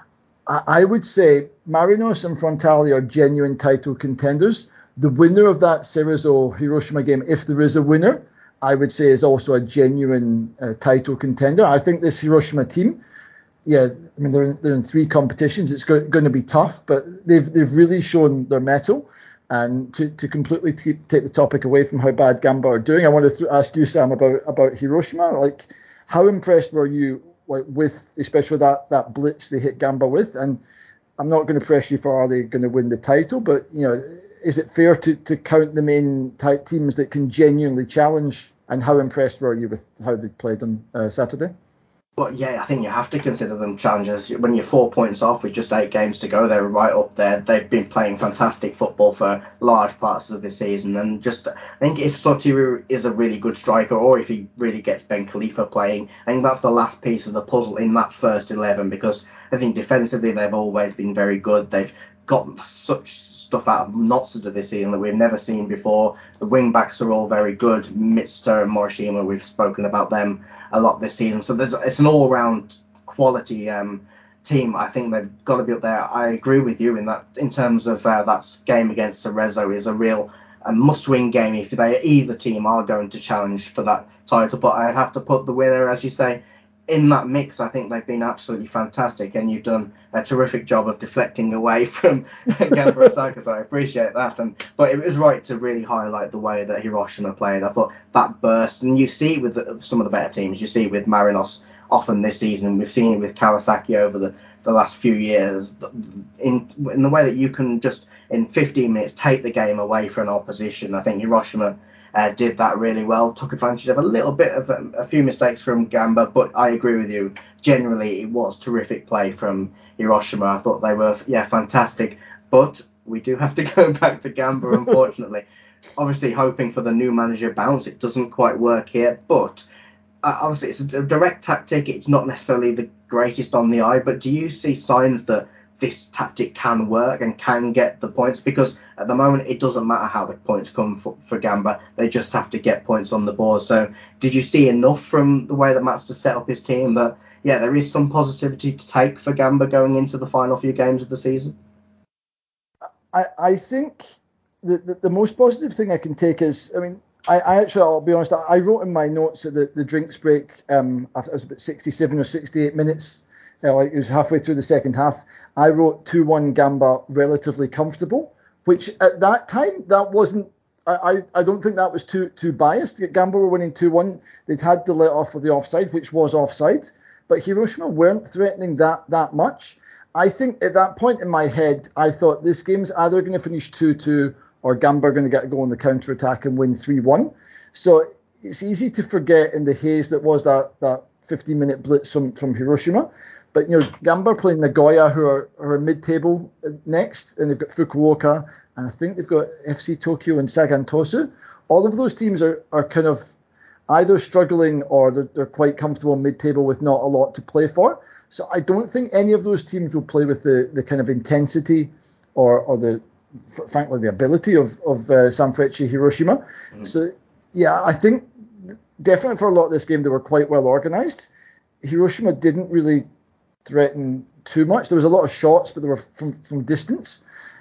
I would say Marinos and Frontale are genuine title contenders. The winner of that Cerezo-Hiroshima game, if there is a winner, I would say is also a genuine uh, title contender. I think this Hiroshima team, yeah, I mean, they're in, they're in three competitions. It's go, going to be tough, but they've they've really shown their mettle. And to, to completely t- take the topic away from how bad Gamba are doing, I want to th- ask you, Sam, about, about Hiroshima. Like, how impressed were you with, especially that, that blitz they hit Gamba with? And I'm not going to press you for are they going to win the title, but you know, is it fair to, to count them in type teams that can genuinely challenge? And how impressed were you with how they played on uh, Saturday? But yeah, I think you have to consider them challengers. When you're four points off with just eight games to go, they're right up there. They've been playing fantastic football for large parts of the season. And just, I think if Sotiru is a really good striker, or if he really gets Ben Khalifa playing, I think that's the last piece of the puzzle in that first eleven, because I think defensively they've always been very good. They've got such stuff out of Notsuda this season that we've never seen before. The wing backs are all very good. Mitsuta and Morishima, we've spoken about them a lot this season. So there's it's an all-round quality um, team. I think they've got to be up there. I agree with you in that in terms of uh, that game against Cerezo is a real a must-win game if they either team are going to challenge for that title. But I have to put the winner, as you say, in that mix. I think they've been absolutely fantastic, and you've done a terrific job of deflecting away from Gamba Osaka, so I appreciate that. And but it was right to really highlight the way that Hiroshima played. I thought that burst, and you see it with the, some of the better teams. You see it with Marinos often this season, and we've seen it with Kawasaki over the, the last few years, in in the way that you can just in fifteen minutes take the game away from an opposition. I think Hiroshima Uh, did that really well, took advantage of a little bit of um, a few mistakes from Gamba, but I agree with you. Generally, it was terrific play from Hiroshima. I thought they were, yeah, fantastic. But we do have to go back to Gamba, unfortunately. Obviously, hoping for the new manager bounce. It doesn't quite work here, but uh, obviously it's a direct tactic. It's not necessarily the greatest on the eye, but do you see signs that this tactic can work and can get the points? Because at the moment it doesn't matter how the points come for, for Gamba, they just have to get points on the board. So did you see enough from the way that Matsuda set up his team that yeah there is some positivity to take for Gamba going into the final few games of the season? I, I think the, the the most positive thing I can take is, I mean, I, I actually, I'll be honest, I wrote in my notes that the, the drinks break um after it was about sixty-seven or sixty-eight minutes. Uh, like it was halfway through the second half. I wrote two one Gamba relatively comfortable, which at that time that wasn't. I, I, I don't think that was too too biased. Gamba were winning two one. They'd had the let off of the offside, which was offside, but Hiroshima weren't threatening that that much. I think at that point in my head, I thought this game's either going to finish two two or Gamba are going to get a goal on the counter attack and win three one. So it's easy to forget in the haze that was that that fifteen minute blitz from from Hiroshima. But, you know, Gamba playing Nagoya, who are, are mid-table next, and they've got Fukuoka, and I think they've got F C Tokyo and Sagan Tosu. All of those teams are, are kind of either struggling or they're, they're quite comfortable mid-table with not a lot to play for. So I don't think any of those teams will play with the, the kind of intensity or, or the, frankly, the ability of, of uh, Sanfrecce Hiroshima. Mm-hmm. So, yeah, I think definitely for a lot of this game, they were quite well organised. Hiroshima didn't really threaten too much. There was a lot of shots, but they were from, from distance.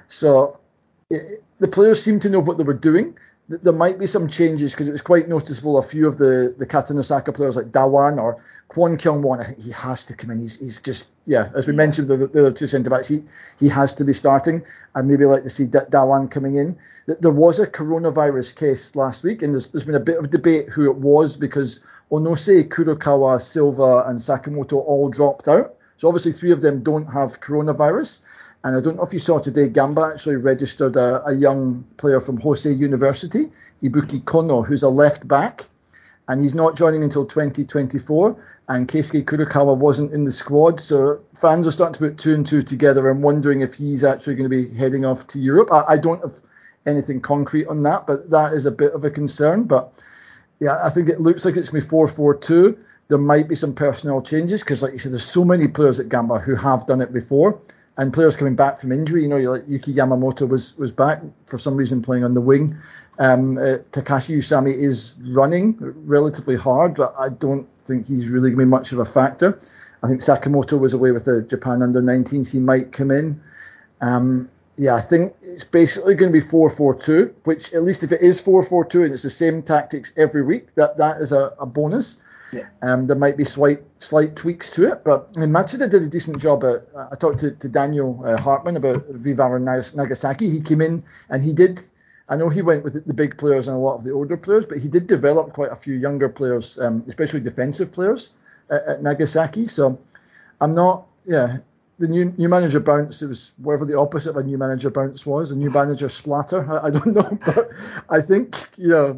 So it, the players seemed to know what they were doing. There might be some changes because it was quite noticeable. A few of the, the Katanosaka players like Dawan or Kwon Kyung-won, I think he has to come in. He's he's just, yeah, as we yeah. mentioned, the, the other two centre-backs, he, he has to be starting. I'd maybe like to see D- Dawan coming in. There was a coronavirus case last week, and there's, there's been a bit of debate who it was because Onose, Kurokawa, Silva and Sakamoto all dropped out. So obviously three of them don't have coronavirus. And I don't know if you saw today, Gamba actually registered a, a young player from Hosei University, Ibuki Kono, who's a left back. And he's not joining until twenty twenty-four. And Keisuke Kurokawa wasn't in the squad. So fans are starting to put two and two together and wondering if he's actually going to be heading off to Europe. I, I don't have anything concrete on that, but that is a bit of a concern. But yeah, I think it looks like it's going to be four four two. There might be some personnel changes because, like you said, there's so many players at Gamba who have done it before, and players coming back from injury. You know, like Yuki Yamamoto was was back for some reason playing on the wing. Um, uh, Takashi Usami is running relatively hard, but I don't think he's really going to be much of a factor. I think Sakamoto was away with the Japan under nineteens. He might come in. Um, yeah, I think it's basically going to be four four two, which at least if it is four four two and it's the same tactics every week, that that is a, a bonus. Yeah. Um, there might be slight slight tweaks to it, but I mean, Matsuda did a decent job. At, uh, I talked to, to Daniel uh, Hartman about Viva Nagasaki. He came in and he did, I know he went with the big players and a lot of the older players, but he did develop quite a few younger players, um, especially defensive players at, at Nagasaki. So I'm not, yeah, the new new manager bounce, it was whatever the opposite of a new manager bounce was, a new manager splatter. I, I don't know, but I think, you know,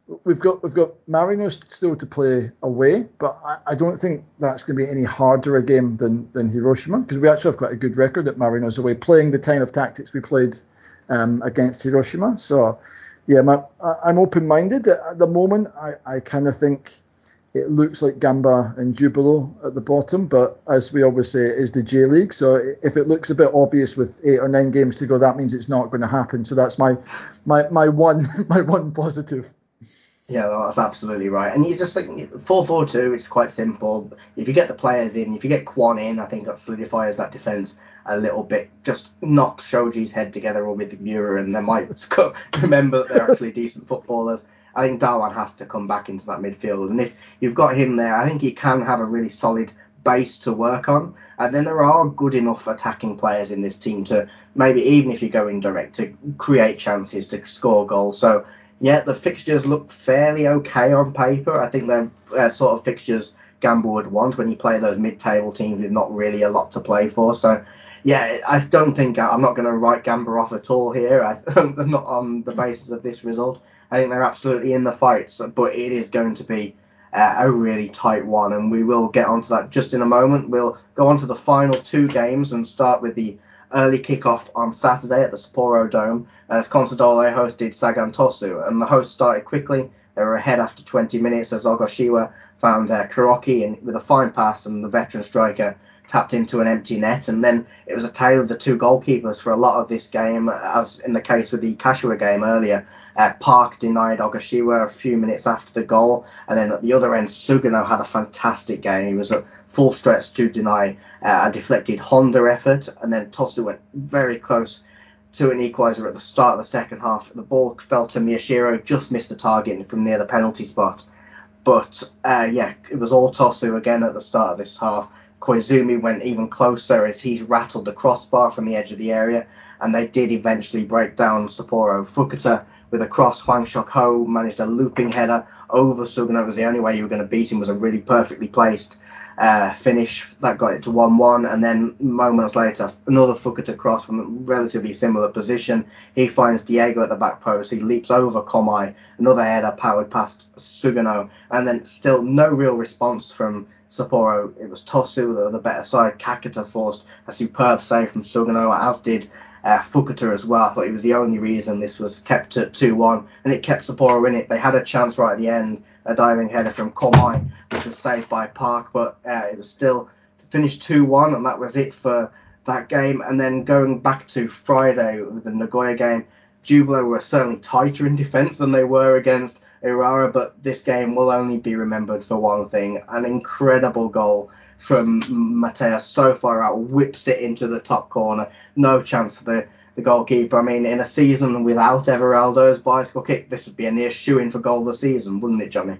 we've got we've got Marinos still to play away, but I, I don't think that's going to be any harder a game than than Hiroshima, because we actually have quite a good record at Marinos away, playing the kind of tactics we played um, against Hiroshima. So yeah, my, I, I'm open-minded at the moment. I, I kind of think it looks like Gamba and Jubilo at the bottom, but as we always say, it is the J League. So if it looks a bit obvious with eight or nine games to go, that means it's not going to happen. So that's my my my one my one positive. Yeah, well, that's absolutely right. And you just think four four two, it's quite simple. If you get the players in, if you get Kwon in, I think that solidifies that defence a little bit. Just knock Shoji's head together or with Miura, and they might remember that they're actually decent footballers. I think Darwan has to come back into that midfield. And if you've got him there, I think he can have a really solid base to work on. And then there are good enough attacking players in this team to maybe, even if you're going direct, to create chances, to score goals. So, yeah, the fixtures look fairly okay on paper. I think they're uh, sort of fixtures Gamba would want when you play those mid-table teams with not really a lot to play for. So, yeah, I don't think I'm not going to write Gamba off at all here. I, not on the basis of this result. I think they're absolutely in the fights, but it is going to be uh, a really tight one, and we will get onto that just in a moment. We'll go on to the final two games and start with the early kickoff on Saturday at the Sapporo Dome as Consadole hosted Sagan Tosu, and the hosts started quickly. They were ahead after twenty minutes as Ogashiwa found uh, Kuroki and with a fine pass, and the veteran striker tapped into an empty net. And then it was a tale of the two goalkeepers for a lot of this game, as in the case with the Kashiwa game earlier. Uh, Park denied Ogashiwa a few minutes after the goal, and then at the other end, Sugano had a fantastic game. He was at full stretch to deny uh, a deflected Honda effort, and then Tosu went very close to an equaliser at the start of the second half. The ball fell to Miyashiro, just missed the target from near the penalty spot. But uh, yeah, it was all Tosu again at the start of this half. Koizumi went even closer as he rattled the crossbar from the edge of the area, and they did eventually break down Sapporo. Fukuta with a cross, Hwang Shok Ho managed a looping header over Sugano. It was the only way you were going to beat him, was a really perfectly placed uh, finish that got it to one one, and then moments later another Fukuta cross from a relatively similar position. He finds Diego at the back post, he leaps over Komai, another header powered past Sugano, and then still no real response from Sapporo. It was Tosu, the, the better side. Kakata forced a superb save from Sugano, as did uh, Fukuta as well. I thought he was the only reason this was kept at two one, and it kept Sapporo in it. They had a chance right at the end, a diving header from Komai, which was saved by Park, but uh, it was still finished two one, and that was it for that game. And then going back to Friday with the Nagoya game, Jubilo were certainly tighter in defence than they were against Urara, but this game will only be remembered for one thing: an incredible goal from Mateus, so far out, whips it into the top corner. No chance for the, the goalkeeper. I mean, in a season without Everaldo's bicycle kick, this would be a near shoo-in for goal of the season, wouldn't it, Johnny?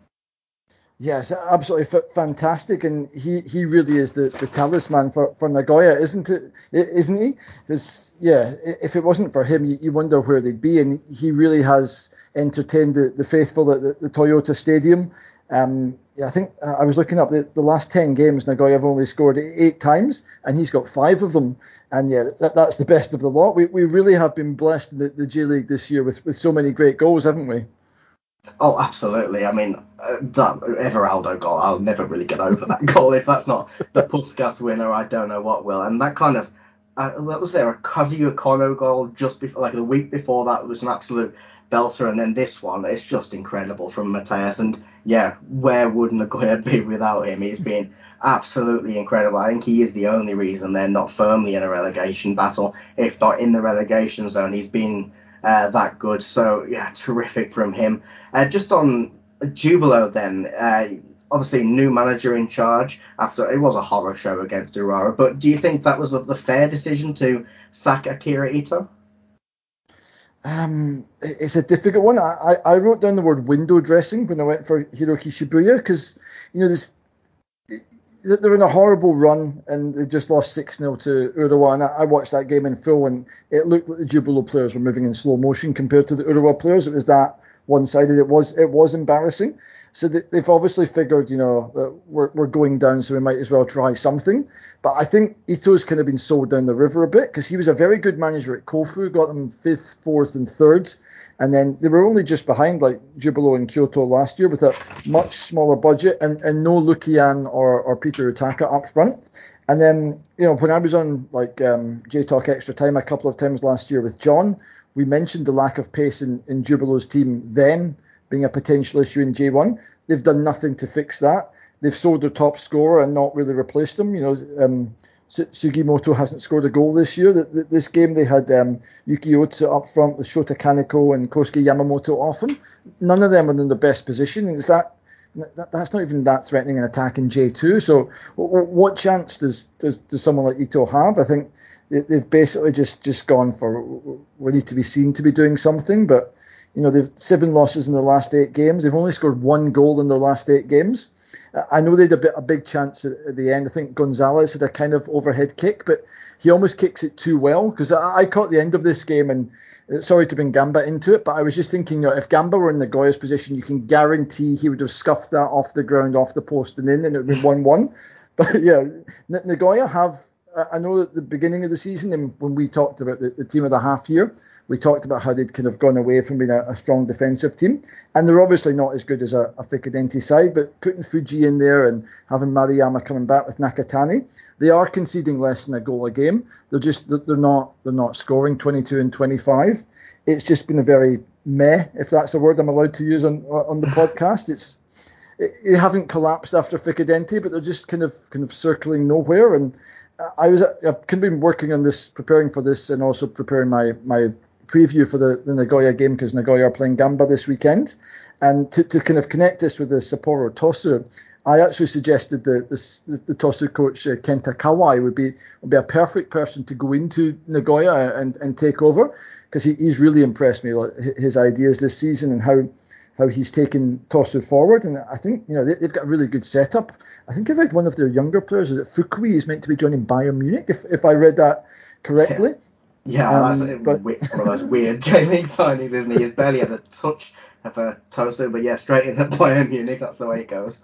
Yes, absolutely f- fantastic, and he, he really is the, the talisman for, for Nagoya, isn't it? Isn't he? Because yeah, if it wasn't for him, you, you wonder where they'd be, and he really has entertained the, the faithful at the, the Toyota Stadium. Um, yeah, I think uh, I was looking up the, the last ten games. Nagoya have only scored eight times, and he's got five of them. And yeah, that, that's the best of the lot. We we really have been blessed in the, the J League this year with, with so many great goals, haven't we? Oh, absolutely. I mean, uh, that Everaldo goal, I'll never really get over that goal. If that's not the Puskas winner, I don't know what will. And that kind of, uh, what was there, a Kazuya Kono goal just before, like the week before that, was an absolute belter. And then this one, it's just incredible from Mateus. And yeah, where would Nagoya be without him? He's been absolutely incredible. I think he is the only reason they're not firmly in a relegation battle, if not in the relegation zone. He's been Uh, that good. So yeah, terrific from him. Uh, just on Jubilo then, uh, obviously new manager in charge after it was a horror show against Urara, but do you think that was the fair decision to sack Akira Ito? Um, it's a difficult one. I, I wrote down the word window dressing when I went for Hiroki Shibuya, because you know this, they're in a horrible run and they just lost six nil to Urawa, and I watched that game in full and it looked like the Jubilo players were moving in slow motion compared to the Urawa players. It was that one-sided. It was it was embarrassing. So they've obviously figured, you know, that we're, we're going down, so we might as well try something. But I think Ito's kind of been sold down the river a bit, because he was a very good manager at Kofu, got them fifth, fourth and third. And then they were only just behind like Jubilo and Kyoto last year with a much smaller budget and, and no Lukian or, or Peter Utaka up front. And then, you know, when I was on like um, J-Talk Extra Time a couple of times last year with John, we mentioned the lack of pace in, in Jubilo's team then being a potential issue in J one. They've done nothing to fix that. They've sold their top scorer and not really replaced him. You know, um, Sugimoto hasn't scored a goal this year. This game they had um, Yuki Otsu up front with Shota Kaneko and Kosuke Yamamoto off him. None of them are in the best position. Is that, that that's not even that threatening an attack in J two. So what chance does, does does someone like Ito have? I think they've basically just, just gone for we need to be seen to be doing something. But you know, they've seven losses in their last eight games. They've only scored one goal in their last eight games. I know they had a, bit, a big chance at, at the end. I think Gonzalez had a kind of overhead kick, but he almost kicks it too well. Because I, I caught the end of this game, and uh, sorry to bring Gamba into it, but I was just thinking, you know, if Gamba were in Nagoya's position, you can guarantee he would have scuffed that off the ground, off the post and in, and it would have been one one. But yeah, N- Nagoya have, I know at the beginning of the season, and when we talked about the, the team of the half year, we talked about how they'd kind of gone away from being a, a strong defensive team. And they're obviously not as good as a, a Fikadenti side, but putting Fuji in there and having Mariyama coming back with Nakatani, they are conceding less than a goal a game. They're just, they're not, they're not scoring twenty-two and twenty-five. It's just been a very meh, if that's a word I'm allowed to use on on the podcast. It's, they haven't collapsed after Fikadenti, but they're just kind of kind of circling nowhere. And I was I've kind of been working on this, preparing for this, and also preparing my my preview for the, the Nagoya game, because Nagoya are playing Gamba this weekend. And to, to kind of connect this with the Sapporo Tosu, I actually suggested that this, the, the Tosu coach uh, Kenta Kawai would be would be a perfect person to go into Nagoya and, and take over, because he, he's really impressed me, like, his ideas this season and how how he's taken Tosu forward. And I think, you know, they, they've got a really good setup. I think I've read one of their younger players, is it Fukui, is meant to be joining Bayern Munich, if if I read that correctly. Yeah. Yeah, Um, that's but, one of those weird J-League signings, isn't he? He's barely had a touch of a Tosu, but yeah, straight in at Bayern Munich, that's the way it goes.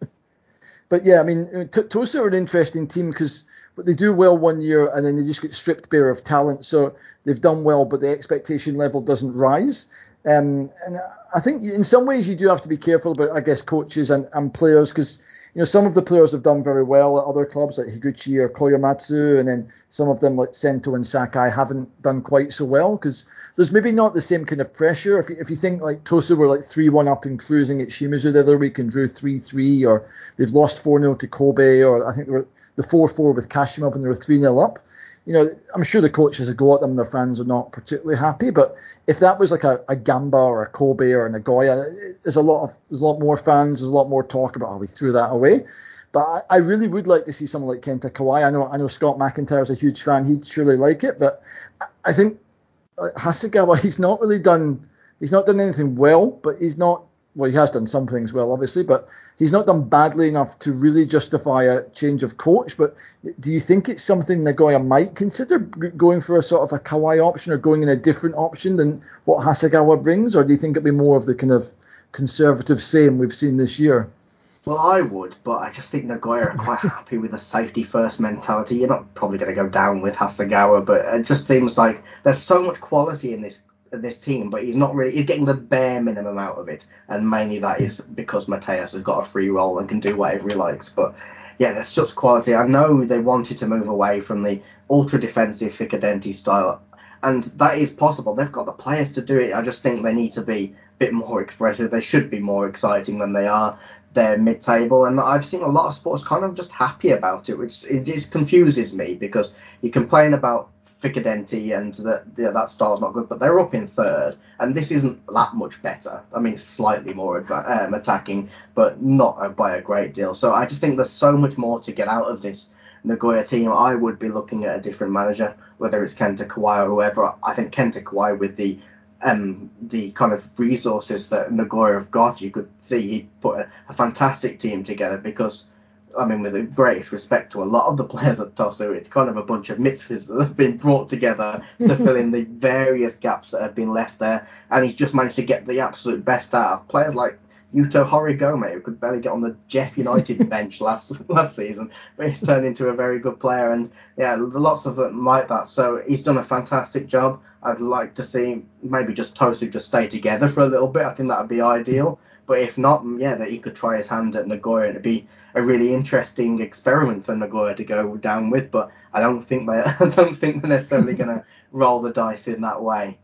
But yeah, I mean, T- Tosu are an interesting team because they do well one year and then they just get stripped bare of talent. So they've done well, but the expectation level doesn't rise. Um, and I think in some ways you do have to be careful about, I guess, coaches and, and players, because, you know, some of the players have done very well at other clubs like Higuchi or Koyamatsu, and then some of them like Sento and Sakai haven't done quite so well because there's maybe not the same kind of pressure. If you, if you think like Tosu were like three one up and cruising at Shimizu the other week and drew three three, or they've lost four nil to Kobe, or I think they were the four four with Kashima when they were three nil up. You know, I'm sure the coaches that go at them, their fans are not particularly happy. But if that was like a, a Gamba or a Kobe or a Nagoya, there's a lot of there's a lot more fans, there's a lot more talk about how we threw that away. But I, I really would like to see someone like Kenta Kawai. I know I know Scott McIntyre's a huge fan; he'd surely like it. But I, I think uh, Hasegawa, he's not really done he's not done anything well, but he's not. Well, he has done some things well, obviously, but he's not done badly enough to really justify a change of coach. But do you think it's something Nagoya might consider, going for a sort of a Kawai option or going in a different option than what Hasegawa brings? Or do you think it'd be more of the kind of conservative same we've seen this year? Well, I would, but I just think Nagoya are quite happy with a safety-first mentality. You're not probably going to go down with Hasegawa, but it just seems like there's so much quality in this this team, but he's not really he's getting the bare minimum out of it, and mainly that is because Mateus has got a free role and can do whatever he likes. But yeah, there's such quality. I know they wanted to move away from the ultra defensive Ficadenti style, and that is possible. They've got the players to do it. I just think they need to be a bit more expressive. They should be more exciting than they are. They're mid-table, and I've seen a lot of sports kind of just happy about it, which it just confuses me, because you complain about Ficadenti and that yeah, that style's not good, but they're up in third, and this isn't that much better. I mean, slightly more um, attacking, but not by a great deal. So I just think there's so much more to get out of this Nagoya team. I would be looking at a different manager, whether it's Kenta Kawai or whoever. I think Kenta Kawai, with the um the kind of resources that Nagoya have got, you could see he'd put a, a fantastic team together, because I mean, with the greatest respect to a lot of the players at Tosu, it's kind of a bunch of misfits that have been brought together to fill in the various gaps that have been left there. And he's just managed to get the absolute best out of players like Yuto Horigome, who could barely get on the Jeff United bench last last season, but he's turned into a very good player, and yeah, lots of them like that. So he's done a fantastic job. I'd like to see maybe just Tosu just stay together for a little bit. I think that would be ideal. But if not, yeah, that he could try his hand at Nagoya, and it'd be a really interesting experiment for Nagoya to go down with. But I don't think they, I don't think they're necessarily going to roll the dice in that way.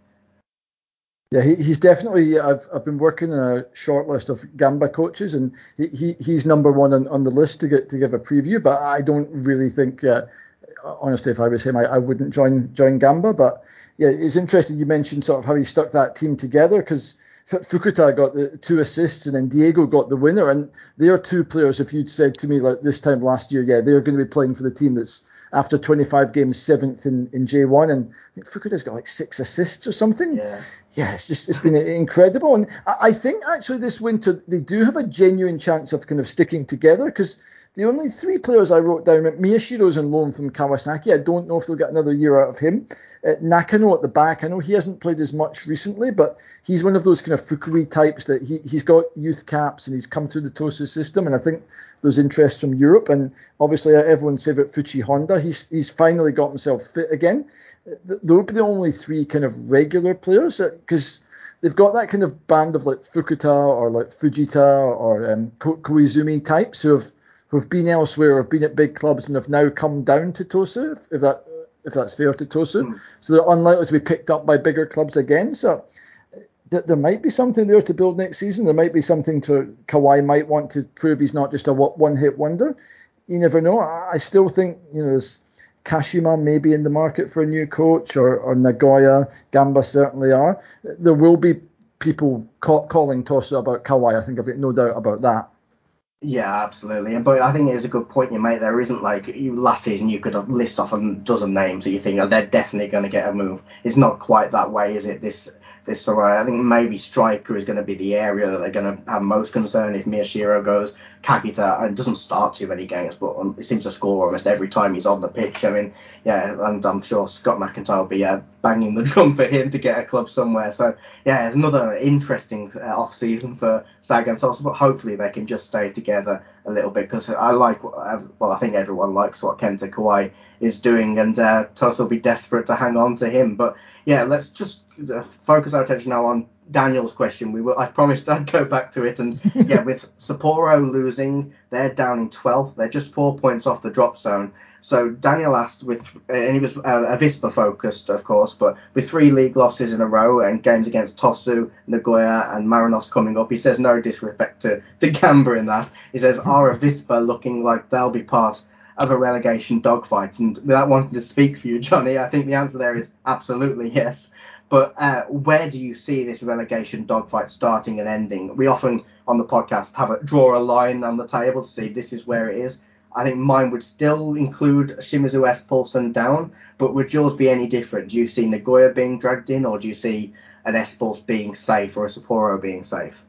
Yeah, he, he's definitely. I've I've been working on a short list of Gamba coaches, and he, he he's number one on, on the list to get to give a preview. But I don't really think, uh, honestly, if I was him, I, I wouldn't join join Gamba. But yeah, it's interesting you mentioned sort of how he stuck that team together, because Fukuta got the two assists and then Diego got the winner, and they are two players. If you'd said to me like this time last year, yeah, they're going to be playing for the team that's after twenty-five games seventh in, in J one, and I think Fukuta's got like six assists or something. Yeah, yeah it's just it's been incredible, and I, I think actually this winter they do have a genuine chance of kind of sticking together, because the only three players I wrote down, Miyashiro's on loan from Kawasaki. I don't know if they'll get another year out of him. Uh, Nakano at the back. I know he hasn't played as much recently, but he's one of those kind of Fukui types that he, he's got youth caps and he's come through the Tosu system. And I think there's interest from Europe. And obviously everyone's favourite Fuchi Honda, he's he's finally got himself fit again. They'll be the only three kind of regular players, because they've got that kind of band of like Fukuta or like Fujita or um, Ko- Koizumi types who have who've been elsewhere, have been at big clubs and have now come down to Tosu, if, if that if that's fair to Tosu. Mm. So they're unlikely to be picked up by bigger clubs again. So th- there might be something there to build next season. There might be something to Kawhi might want to prove he's not just a one-hit wonder. You never know. I, I still think, you know, there's Kashima may be in the market for a new coach, or, or Nagoya, Gamba certainly are. There will be people ca- calling Tosu about Kawhi. I think I've got no doubt about that. Yeah, absolutely. But I think it is a good point you make. There isn't like you, last season you could have list off a dozen names that you think, oh, they're definitely going to get a move. It's not quite that way, is it? This this summer, I think maybe striker is going to be the area that they're going to have most concern if Miyashiro goes. Kakita and doesn't start too many games, but um, he seems to score almost every time he's on the pitch. I mean, yeah, and I'm sure Scott McIntyre will be uh, banging the drum for him to get a club somewhere. So yeah, it's another interesting uh, off season for Sagan Tosu, but hopefully they can just stay together a little bit, because I like, well, I think everyone likes what Kenta Kawhi is doing, and uh, Tosu will be desperate to hang on to him. But yeah, let's just uh, focus our attention now on Daniel's question. We were, I promised I'd go back to it, and yeah, with Sapporo losing, they're down in twelfth. They're just four points off the drop zone. So Daniel asked, with, and he was uh, Avispa focused, of course, but with three league losses in a row and games against Tosu, Nagoya, and Marinos coming up, he says no disrespect to, to Gamba in that. He says, are Avispa looking like they'll be part of a relegation dogfight? And without wanting to speak for you, Johnny, I think the answer there is absolutely yes. But uh, where do you see this relegation dogfight starting and ending? We often on the podcast have a draw a line on the table to see this is where it is. I think mine would still include Shimizu S Pulsen down, but would yours be any different? Do you see Nagoya being dragged in, or do you see an S Pulse being safe or a Sapporo being safe?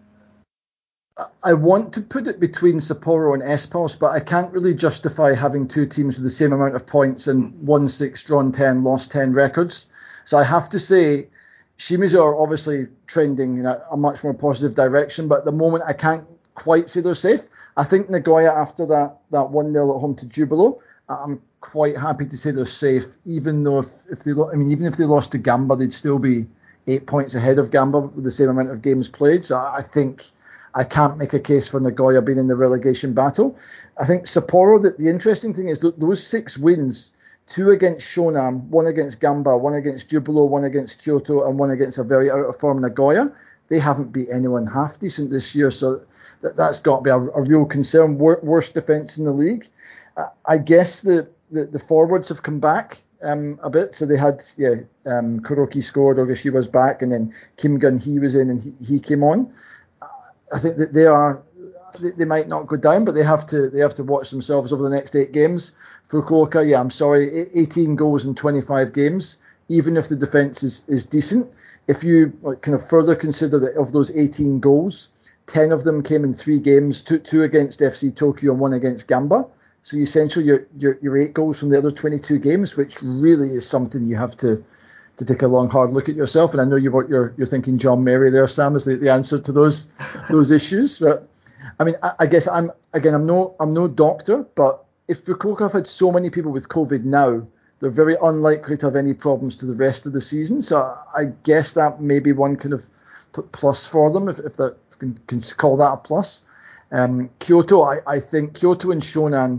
I want to put it between Sapporo and S Pulse, but I can't really justify having two teams with the same amount of points and won six, drawn ten, lost ten records. So I have to say Shimizu are obviously trending in a, a much more positive direction, but at the moment I can't quite say they're safe. I think Nagoya, after that that one nil at home to Jubilo, I'm quite happy to say they're safe, even though if, if they I mean even if they lost to Gamba, they'd still be eight points ahead of Gamba with the same amount of games played. So I think I can't make a case for Nagoya being in the relegation battle. I think Sapporo, that the interesting thing is that those six wins, two against Shonan, one against Gamba, one against Jubilo, one against Kyoto, and one against a very out of form Nagoya, they haven't beat anyone half decent this year, so that, that's got to be a, a real concern. Wor- worst defence in the league. Uh, I guess the, the, the forwards have come back um, a bit, so they had, yeah, um, Kuroki scored, Ogashiwa's back, and then Kim Gun-hee was in and he, he came on. Uh, I think that they are, they, they might not go down, but they have to they have to watch themselves over the next eight games. Fukuoka, yeah, I'm sorry, eighteen goals in twenty-five games, even if the defence is, is decent. If you like, kind of further consider that of those eighteen goals, ten of them came in three games, two, two against F C Tokyo and one against Gamba. So essentially you're, you're, you're eight goals from the other twenty-two games, which really is something you have to to take a long, hard look at yourself. And I know you're you're, you're thinking John Mary there, Sam, is the, the answer to those those issues. But I mean, I, I guess I'm again, I'm no I'm no doctor, but if Fukuoka have had so many people with COVID now, they're very unlikely to have any problems to the rest of the season. So I guess that may be one kind of plus for them, if, if that if can, can call that a plus. Um, Kyoto, I, I think Kyoto and Shonan,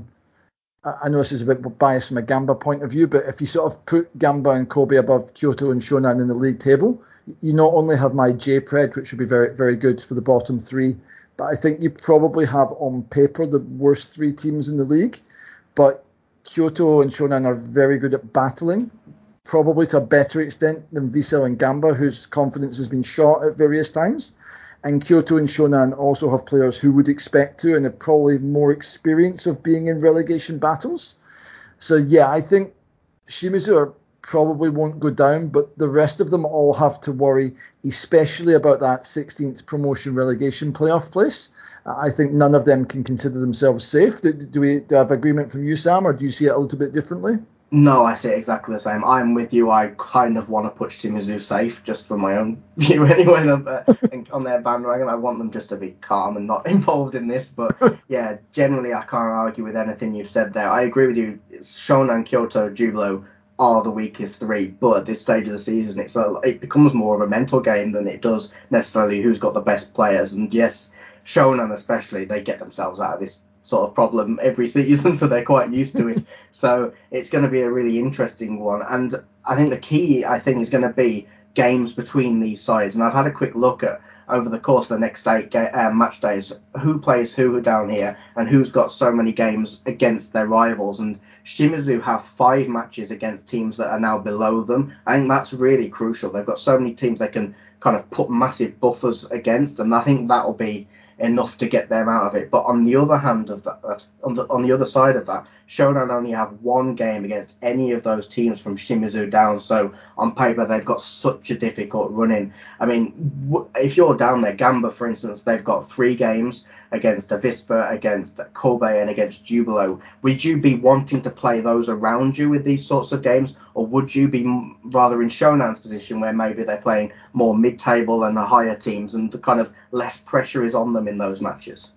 I know this is a bit biased from a Gamba point of view, but if you sort of put Gamba and Kobe above Kyoto and Shonan in the league table, you not only have my J-Pred, which would be very, very good for the bottom three, but I think you probably have on paper the worst three teams in the league. But Kyoto and Shonan are very good at battling, probably to a better extent than Vissel and Gamba, whose confidence has been shot at various times. And Kyoto and Shonan also have players who would expect to and have probably more experience of being in relegation battles. So, yeah, I think Shimizu are, probably won't go down, but the rest of them all have to worry, especially about that sixteenth promotion relegation playoff place. I think none of them can consider themselves safe. Do, do we do I have agreement from you, Sam, or do you see it a little bit differently? No, I see it exactly the same. I'm with you. I kind of want to put Shimizu safe, just for my own view anyway. On their bandwagon, I want them just to be calm and not involved in this. But yeah, generally, I can't argue with anything you've said there. I agree with you. Shonan, Kyoto, Jubilo are the weakest three, but at this stage of the season, it's a, it becomes more of a mental game than it does necessarily who's got the best players. And yes, Shonan especially, they get themselves out of this sort of problem every season, so they're quite used to it. So it's going to be a really interesting one. And I think the key, I think, is going to be games between these sides. And I've had a quick look at, over the course of the next eight ga- uh, match days, who plays who down here and who's got so many games against their rivals. And Shimizu have five matches against teams that are now below them. I think that's really crucial. They've got so many teams they can kind of put massive buffers against, and I think that'll be enough to get them out of it. But on the other hand of that, on the on the other side of that, Shonan only have one game against any of those teams from Shimizu down. So on paper, they've got such a difficult run-in. I mean, w- if you're down there, Gamba, for instance, they've got three games against Avispa, against Kobe, and against Jubilo. Would you be wanting to play those around you with these sorts of games, or would you be m- rather in Shonan's position where maybe they're playing more mid-table and the higher teams and the kind of less pressure is on them in those matches?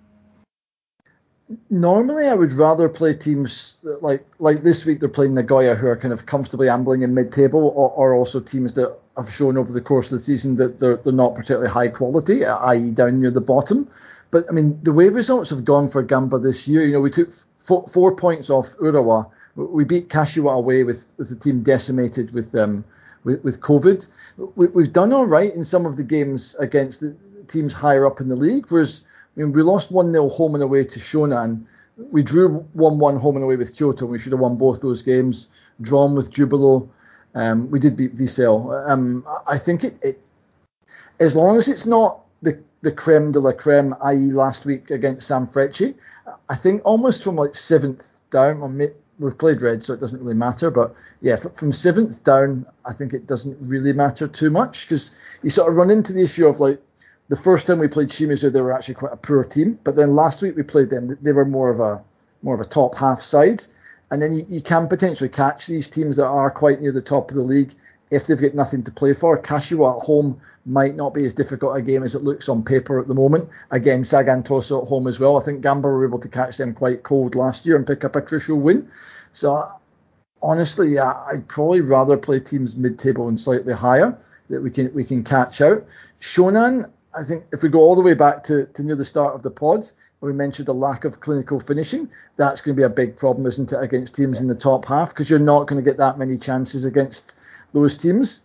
Normally, I would rather play teams like like this week they're playing Nagoya, who are kind of comfortably ambling in mid-table, or, or also teams that have shown over the course of the season that they're they're not particularly high quality, that is down near the bottom. But I mean, the way results have gone for Gamba this year, you know, we took four, four points off Urawa. We beat Kashiwa away with, with the team decimated with um with, with COVID. We, we've done all right in some of the games against the teams higher up in the league, whereas I mean, we lost one nil home and away to Shonan. We drew one one home and away with Kyoto. We should have won both those games. Drawn with Jubilo. Um, we did beat Vissel. Um, I think it, it, as long as it's not the, the creme de la creme, that is last week against Sanfrecce, I think almost from like seventh down, or may, we've played red, so it doesn't really matter. But yeah, from seventh down, I think it doesn't really matter too much, because you sort of run into the issue of like, the first time we played Shimizu, they were actually quite a poor team. But then last week we played them, they were more of a more of a top half side. And then you, you can potentially catch these teams that are quite near the top of the league if they've got nothing to play for. Kashiwa at home might not be as difficult a game as it looks on paper at the moment. Again, Sagan Tosa at home as well. I think Gamba were able to catch them quite cold last year and pick up a crucial win. So honestly, yeah, I'd probably rather play teams mid-table and slightly higher that we can we can catch out. Shonan, I think if we go all the way back to, to near the start of the pod, we mentioned a lack of clinical finishing. That's going to be a big problem, isn't it, against teams in the top half, because you're not going to get that many chances against those teams.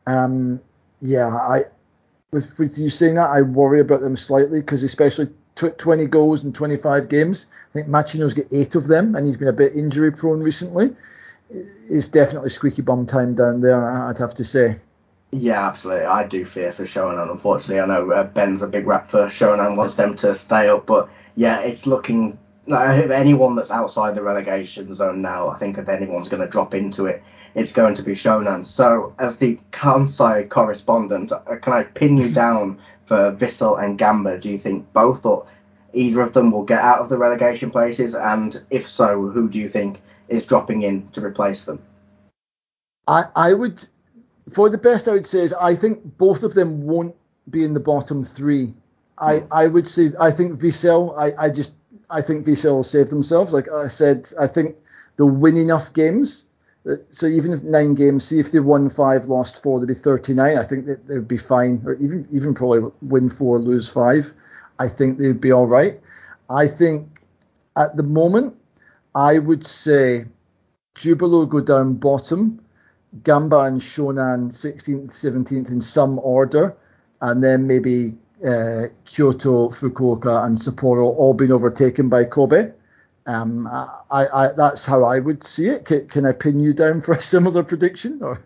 Um, yeah, I with, with you saying that, I worry about them slightly, because especially tw- twenty goals in twenty-five games. I think Machino's got eight of them, and he's been a bit injury prone recently. It's definitely squeaky bum time down there, I'd have to say. Yeah, absolutely. I do fear for Shonan, unfortunately. I know uh, Ben's a big rap for Shonan, wants them to stay up, but yeah, it's looking like if anyone that's outside the relegation zone now, I think if anyone's going to drop into it, it's going to be Shonan. So, as the Kansai correspondent, uh, can I pin you down for Vissel and Gamba? Do you think both or either of them will get out of the relegation places? And if so, who do you think is dropping in to replace them? I, I would... for the best, I would say is I think both of them won't be in the bottom three. I, I would say I think Vissel. I, I just I think Vissel will save themselves. Like I said, I think they'll win enough games. So even if nine games, see if they won five, lost four, they'd be thirty-nine. I think that they'd be fine, or even even probably win four, lose five. I think they'd be all right. I think at the moment, I would say Jubilo go down bottom, Gamba and Shonan sixteenth, seventeenth in some order, and then maybe uh, Kyoto, Fukuoka, and Sapporo all being overtaken by Kobe. Um, I, I, that's how I would see it. Can, can I pin you down for a similar prediction? Or?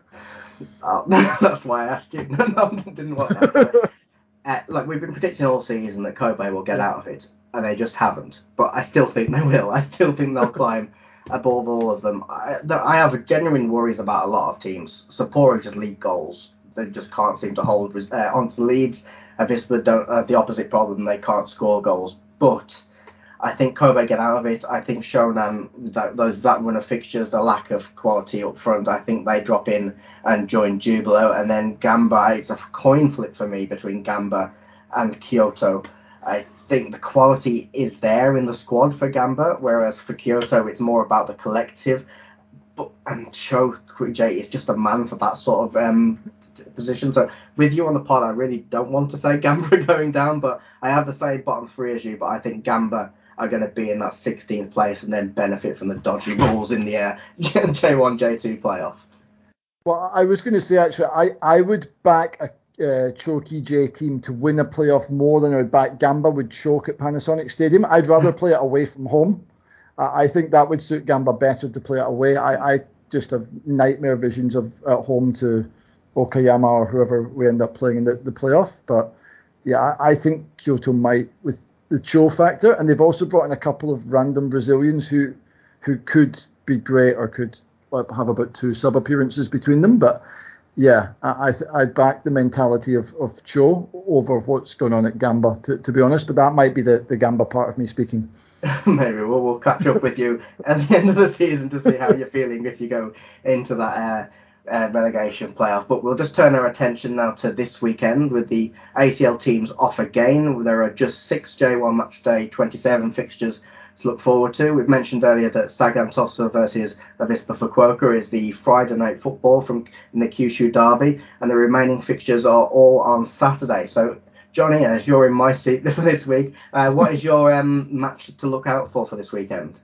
Oh, that's why I asked you. No, no, I didn't want that. uh, like we've been predicting all season that Kobe will get Yeah. out of it, and they just haven't. But I still think they will. I still think they'll climb above all of them. I, I have genuine worries about a lot of teams. Sapporo just lead goals. They just can't seem to hold uh, onto the leads. Avispa don't have the opposite problem. They can't score goals. But I think Kobe get out of it. I think Shonan, that, those that run of fixtures, the lack of quality up front, I think they drop in and join Jubilo. And then Gamba, it's a coin flip for me between Gamba and Kyoto. I think the quality is there in the squad for Gamba, whereas for Kyoto, it's more about the collective. But and Cho Kuijay is just a man for that sort of um, t- position. So with you on the pod, I really don't want to say Gamba going down, but I have the same bottom three as you. But I think Gamba are going to be in that sixteenth place and then benefit from the dodgy rules in the uh, J one, J two playoff. Well, I was going to say, actually, I, I would back a uh, Choki J team to win a playoff more than I would back Gamba would choke at Panasonic Stadium. I'd rather play it away from home. Uh, I think that would suit Gamba better to play it away. I, I just have nightmare visions of at home to Okayama or whoever we end up playing in the, the playoff. But yeah, I, I think Kyoto might with the Cho factor, and they've also brought in a couple of random Brazilians who who could be great or could have about two sub appearances between them. But yeah, I I, th- I back the mentality of, of Cho over what's going on at Gamba, to, to be honest. But that might be the, the Gamba part of me speaking. Maybe we'll, we'll catch up with you at the end of the season to see how you're feeling if you go into that uh, uh, relegation playoff. But we'll just turn our attention now to this weekend with the A C L teams off again. There are just six J one Matchday twenty-seven fixtures to look forward to. We've mentioned earlier that Sagan Tosa versus Avispa Fukuoka is the Friday night football from in the Kyushu Derby, and the remaining fixtures are all on Saturday. So Johnny, as you're in my seat for this week, uh, what is your um, match to look out for for this weekend?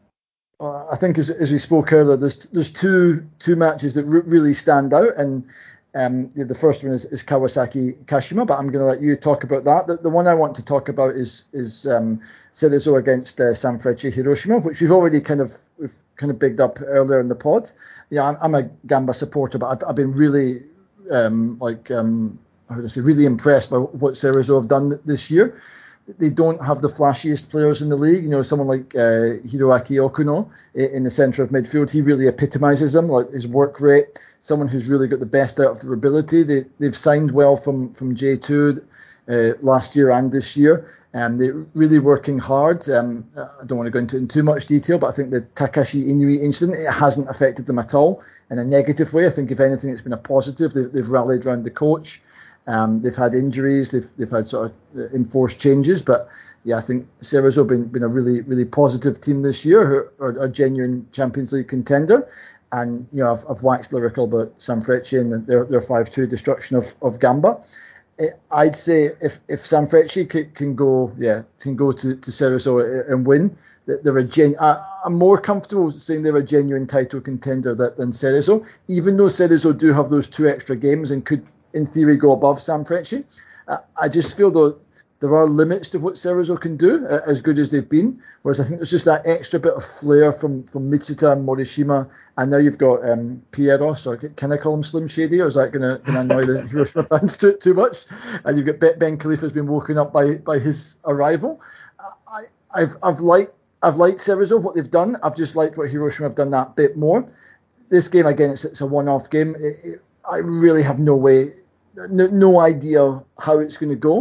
Uh, I think as, as we spoke earlier, there's there's two two matches that r- really stand out, and um, the, the first one is, is Kawasaki Kashima, but I'm going to let you talk about that. The, the one I want to talk about is is um, Cerezo against uh, Sanfrecce Hiroshima, which we've already kind of we've kind of bigged up earlier in the pod. Yeah, I'm, I'm a Gamba supporter, but I've, I've been really um, like. Um, I would say really impressed by what Cerezo have done this year. They don't have the flashiest players in the league. You know, someone like uh, Hiroaki Okuno in the centre of midfield, he really epitomises them, like his work rate, someone who's really got the best out of their ability. They, they've signed well from, from J two uh, last year and this year, and they're really working hard. Um, I don't want to go into it in too much detail, but I think the Takashi Inui incident, it hasn't affected them at all in a negative way. I think if anything, it's been a positive. They've, they've rallied around the coach. Um, they've had injuries, they've they've had sort of enforced changes, but yeah, I think Cerezo have been, been a really really positive team this year, who are a genuine Champions League contender. And you know, I've, I've waxed lyrical about Sanfrecce and their their five two destruction of, of Gamba. I'd say if if Sanfrecce can, can go yeah can go to, to Cerezo and win, they're a gen. I, I'm more comfortable saying they're a genuine title contender than, than Cerezo, even though Cerezo do have those two extra games and could, in theory, go above Sanfrecce. Uh, I just feel though there are limits to what Cerezo can do, uh, as good as they've been. Whereas I think there's just that extra bit of flair from, from Mitsuta and Morishima, and now you've got um, Pieros, or can I call him Slim Shady, or is that going to annoy the Hiroshima fans too, too much? And you've got Ben Khalifa's been woken up by by his arrival. I, I've I've liked I've liked Cerezo, what they've done. I've just liked what Hiroshima have done that bit more. This game again, it's it's a one-off game. It, it, I really have no way. No, no idea how it's going to go,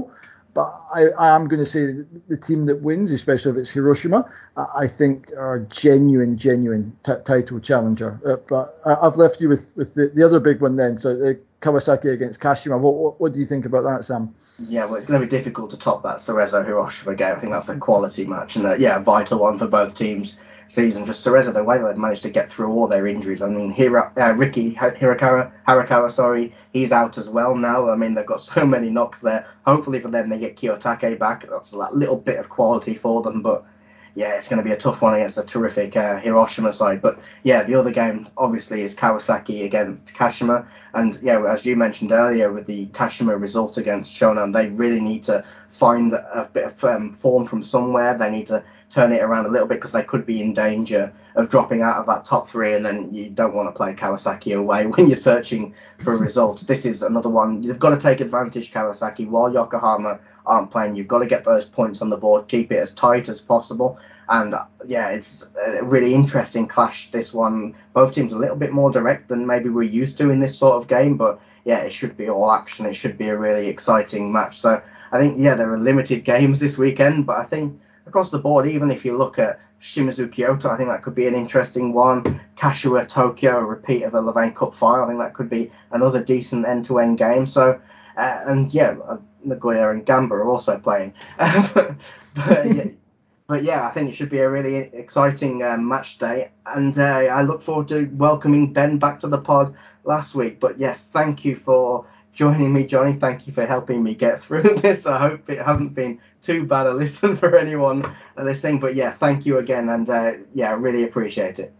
But I, I am going to say the, the team that wins, especially if it's Hiroshima, I, I think are a genuine, genuine t- title challenger. Uh, but I, I've left you with, with the, the other big one then. So uh, Kawasaki against Kashima. What, what what do you think about that, Sam? Yeah, well, it's going to be difficult to top that Cerezo Hiroshima game. I think that's a quality match and a, yeah, a vital one for both teams. Season just Cerezo, the way they've managed to get through all their injuries. I mean, Hira, uh, Ricky Hirakawa, Harakawa, sorry, he's out as well now. I mean, they've got so many knocks there. Hopefully for them, they get Kiyotake back. That's a little bit of quality for them, but yeah, it's going to be a tough one against a terrific uh, Hiroshima side. But yeah, the other game obviously is Kawasaki against Kashima. And yeah, as you mentioned earlier with the Kashima result against Shonan, they really need to find a bit of um, form from somewhere. They need to turn it around a little bit because they could be in danger of dropping out of that top three, and then you don't want to play Kawasaki away when you're searching for a result. This is another one. You've got to take advantage, Kawasaki, while Yokohama aren't playing. You've got to get those points on the board, keep it as tight as possible. And yeah, it's a really interesting clash, this one. Both teams a little bit more direct than maybe we're used to in this sort of game, but yeah, it should be all action. It should be a really exciting match. So I think, yeah, there are limited games this weekend, but I think across the board, even if you look at Shimizu Kyoto, I think that could be an interesting one. Kashiwa Tokyo, a repeat of a Levain Cup final, I think that could be another decent end-to-end game. So, uh, and yeah, Nagoya and Gamba are also playing. but, but, yeah, but yeah, I think it should be a really exciting uh, match day. And uh, I look forward to welcoming Ben back to the pod last week. But yeah, thank you for joining me, Johnny. Thank you for helping me get through this. I hope it hasn't been too bad a listen for anyone listening. But yeah, thank you again. And uh, yeah, I really appreciate it.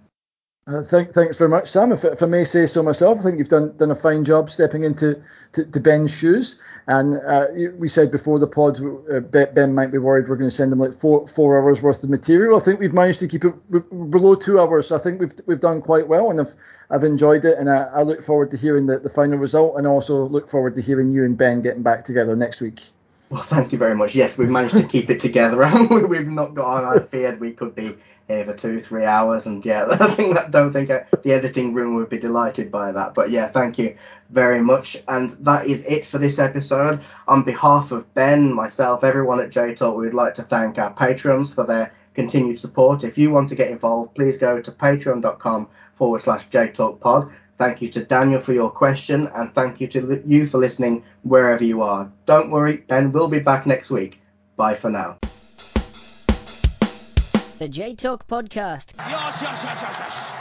Uh, thank, thanks very much, Sam. If, if I may say so myself, I think you've done done a fine job stepping into to, to Ben's shoes. And uh, we said before the pod, uh, Ben might be worried we're going to send him like four four hours worth of material. I think we've managed to keep it below two hours. So I think we've we've done quite well, and I've I've enjoyed it. And I, I look forward to hearing the, the final result, and also look forward to hearing you and Ben getting back together next week. Well, thank you very much. Yes, we've managed to keep it together. We've not got on. I feared we could be here for two, three hours, and yeah, I think I don't think the editing room would be delighted by that. But yeah, thank you very much, and that is it for this episode. On behalf of Ben, myself, everyone at J Talk, we would like to thank our patrons for their continued support. If you want to get involved, please go to patreon.com forward slash jtalkpod. Thank you to Daniel for your question, and thank you to you for listening wherever you are. Don't worry, Ben will be back next week. Bye for now. The J Talk Podcast. Yes, yes, yes, yes, yes.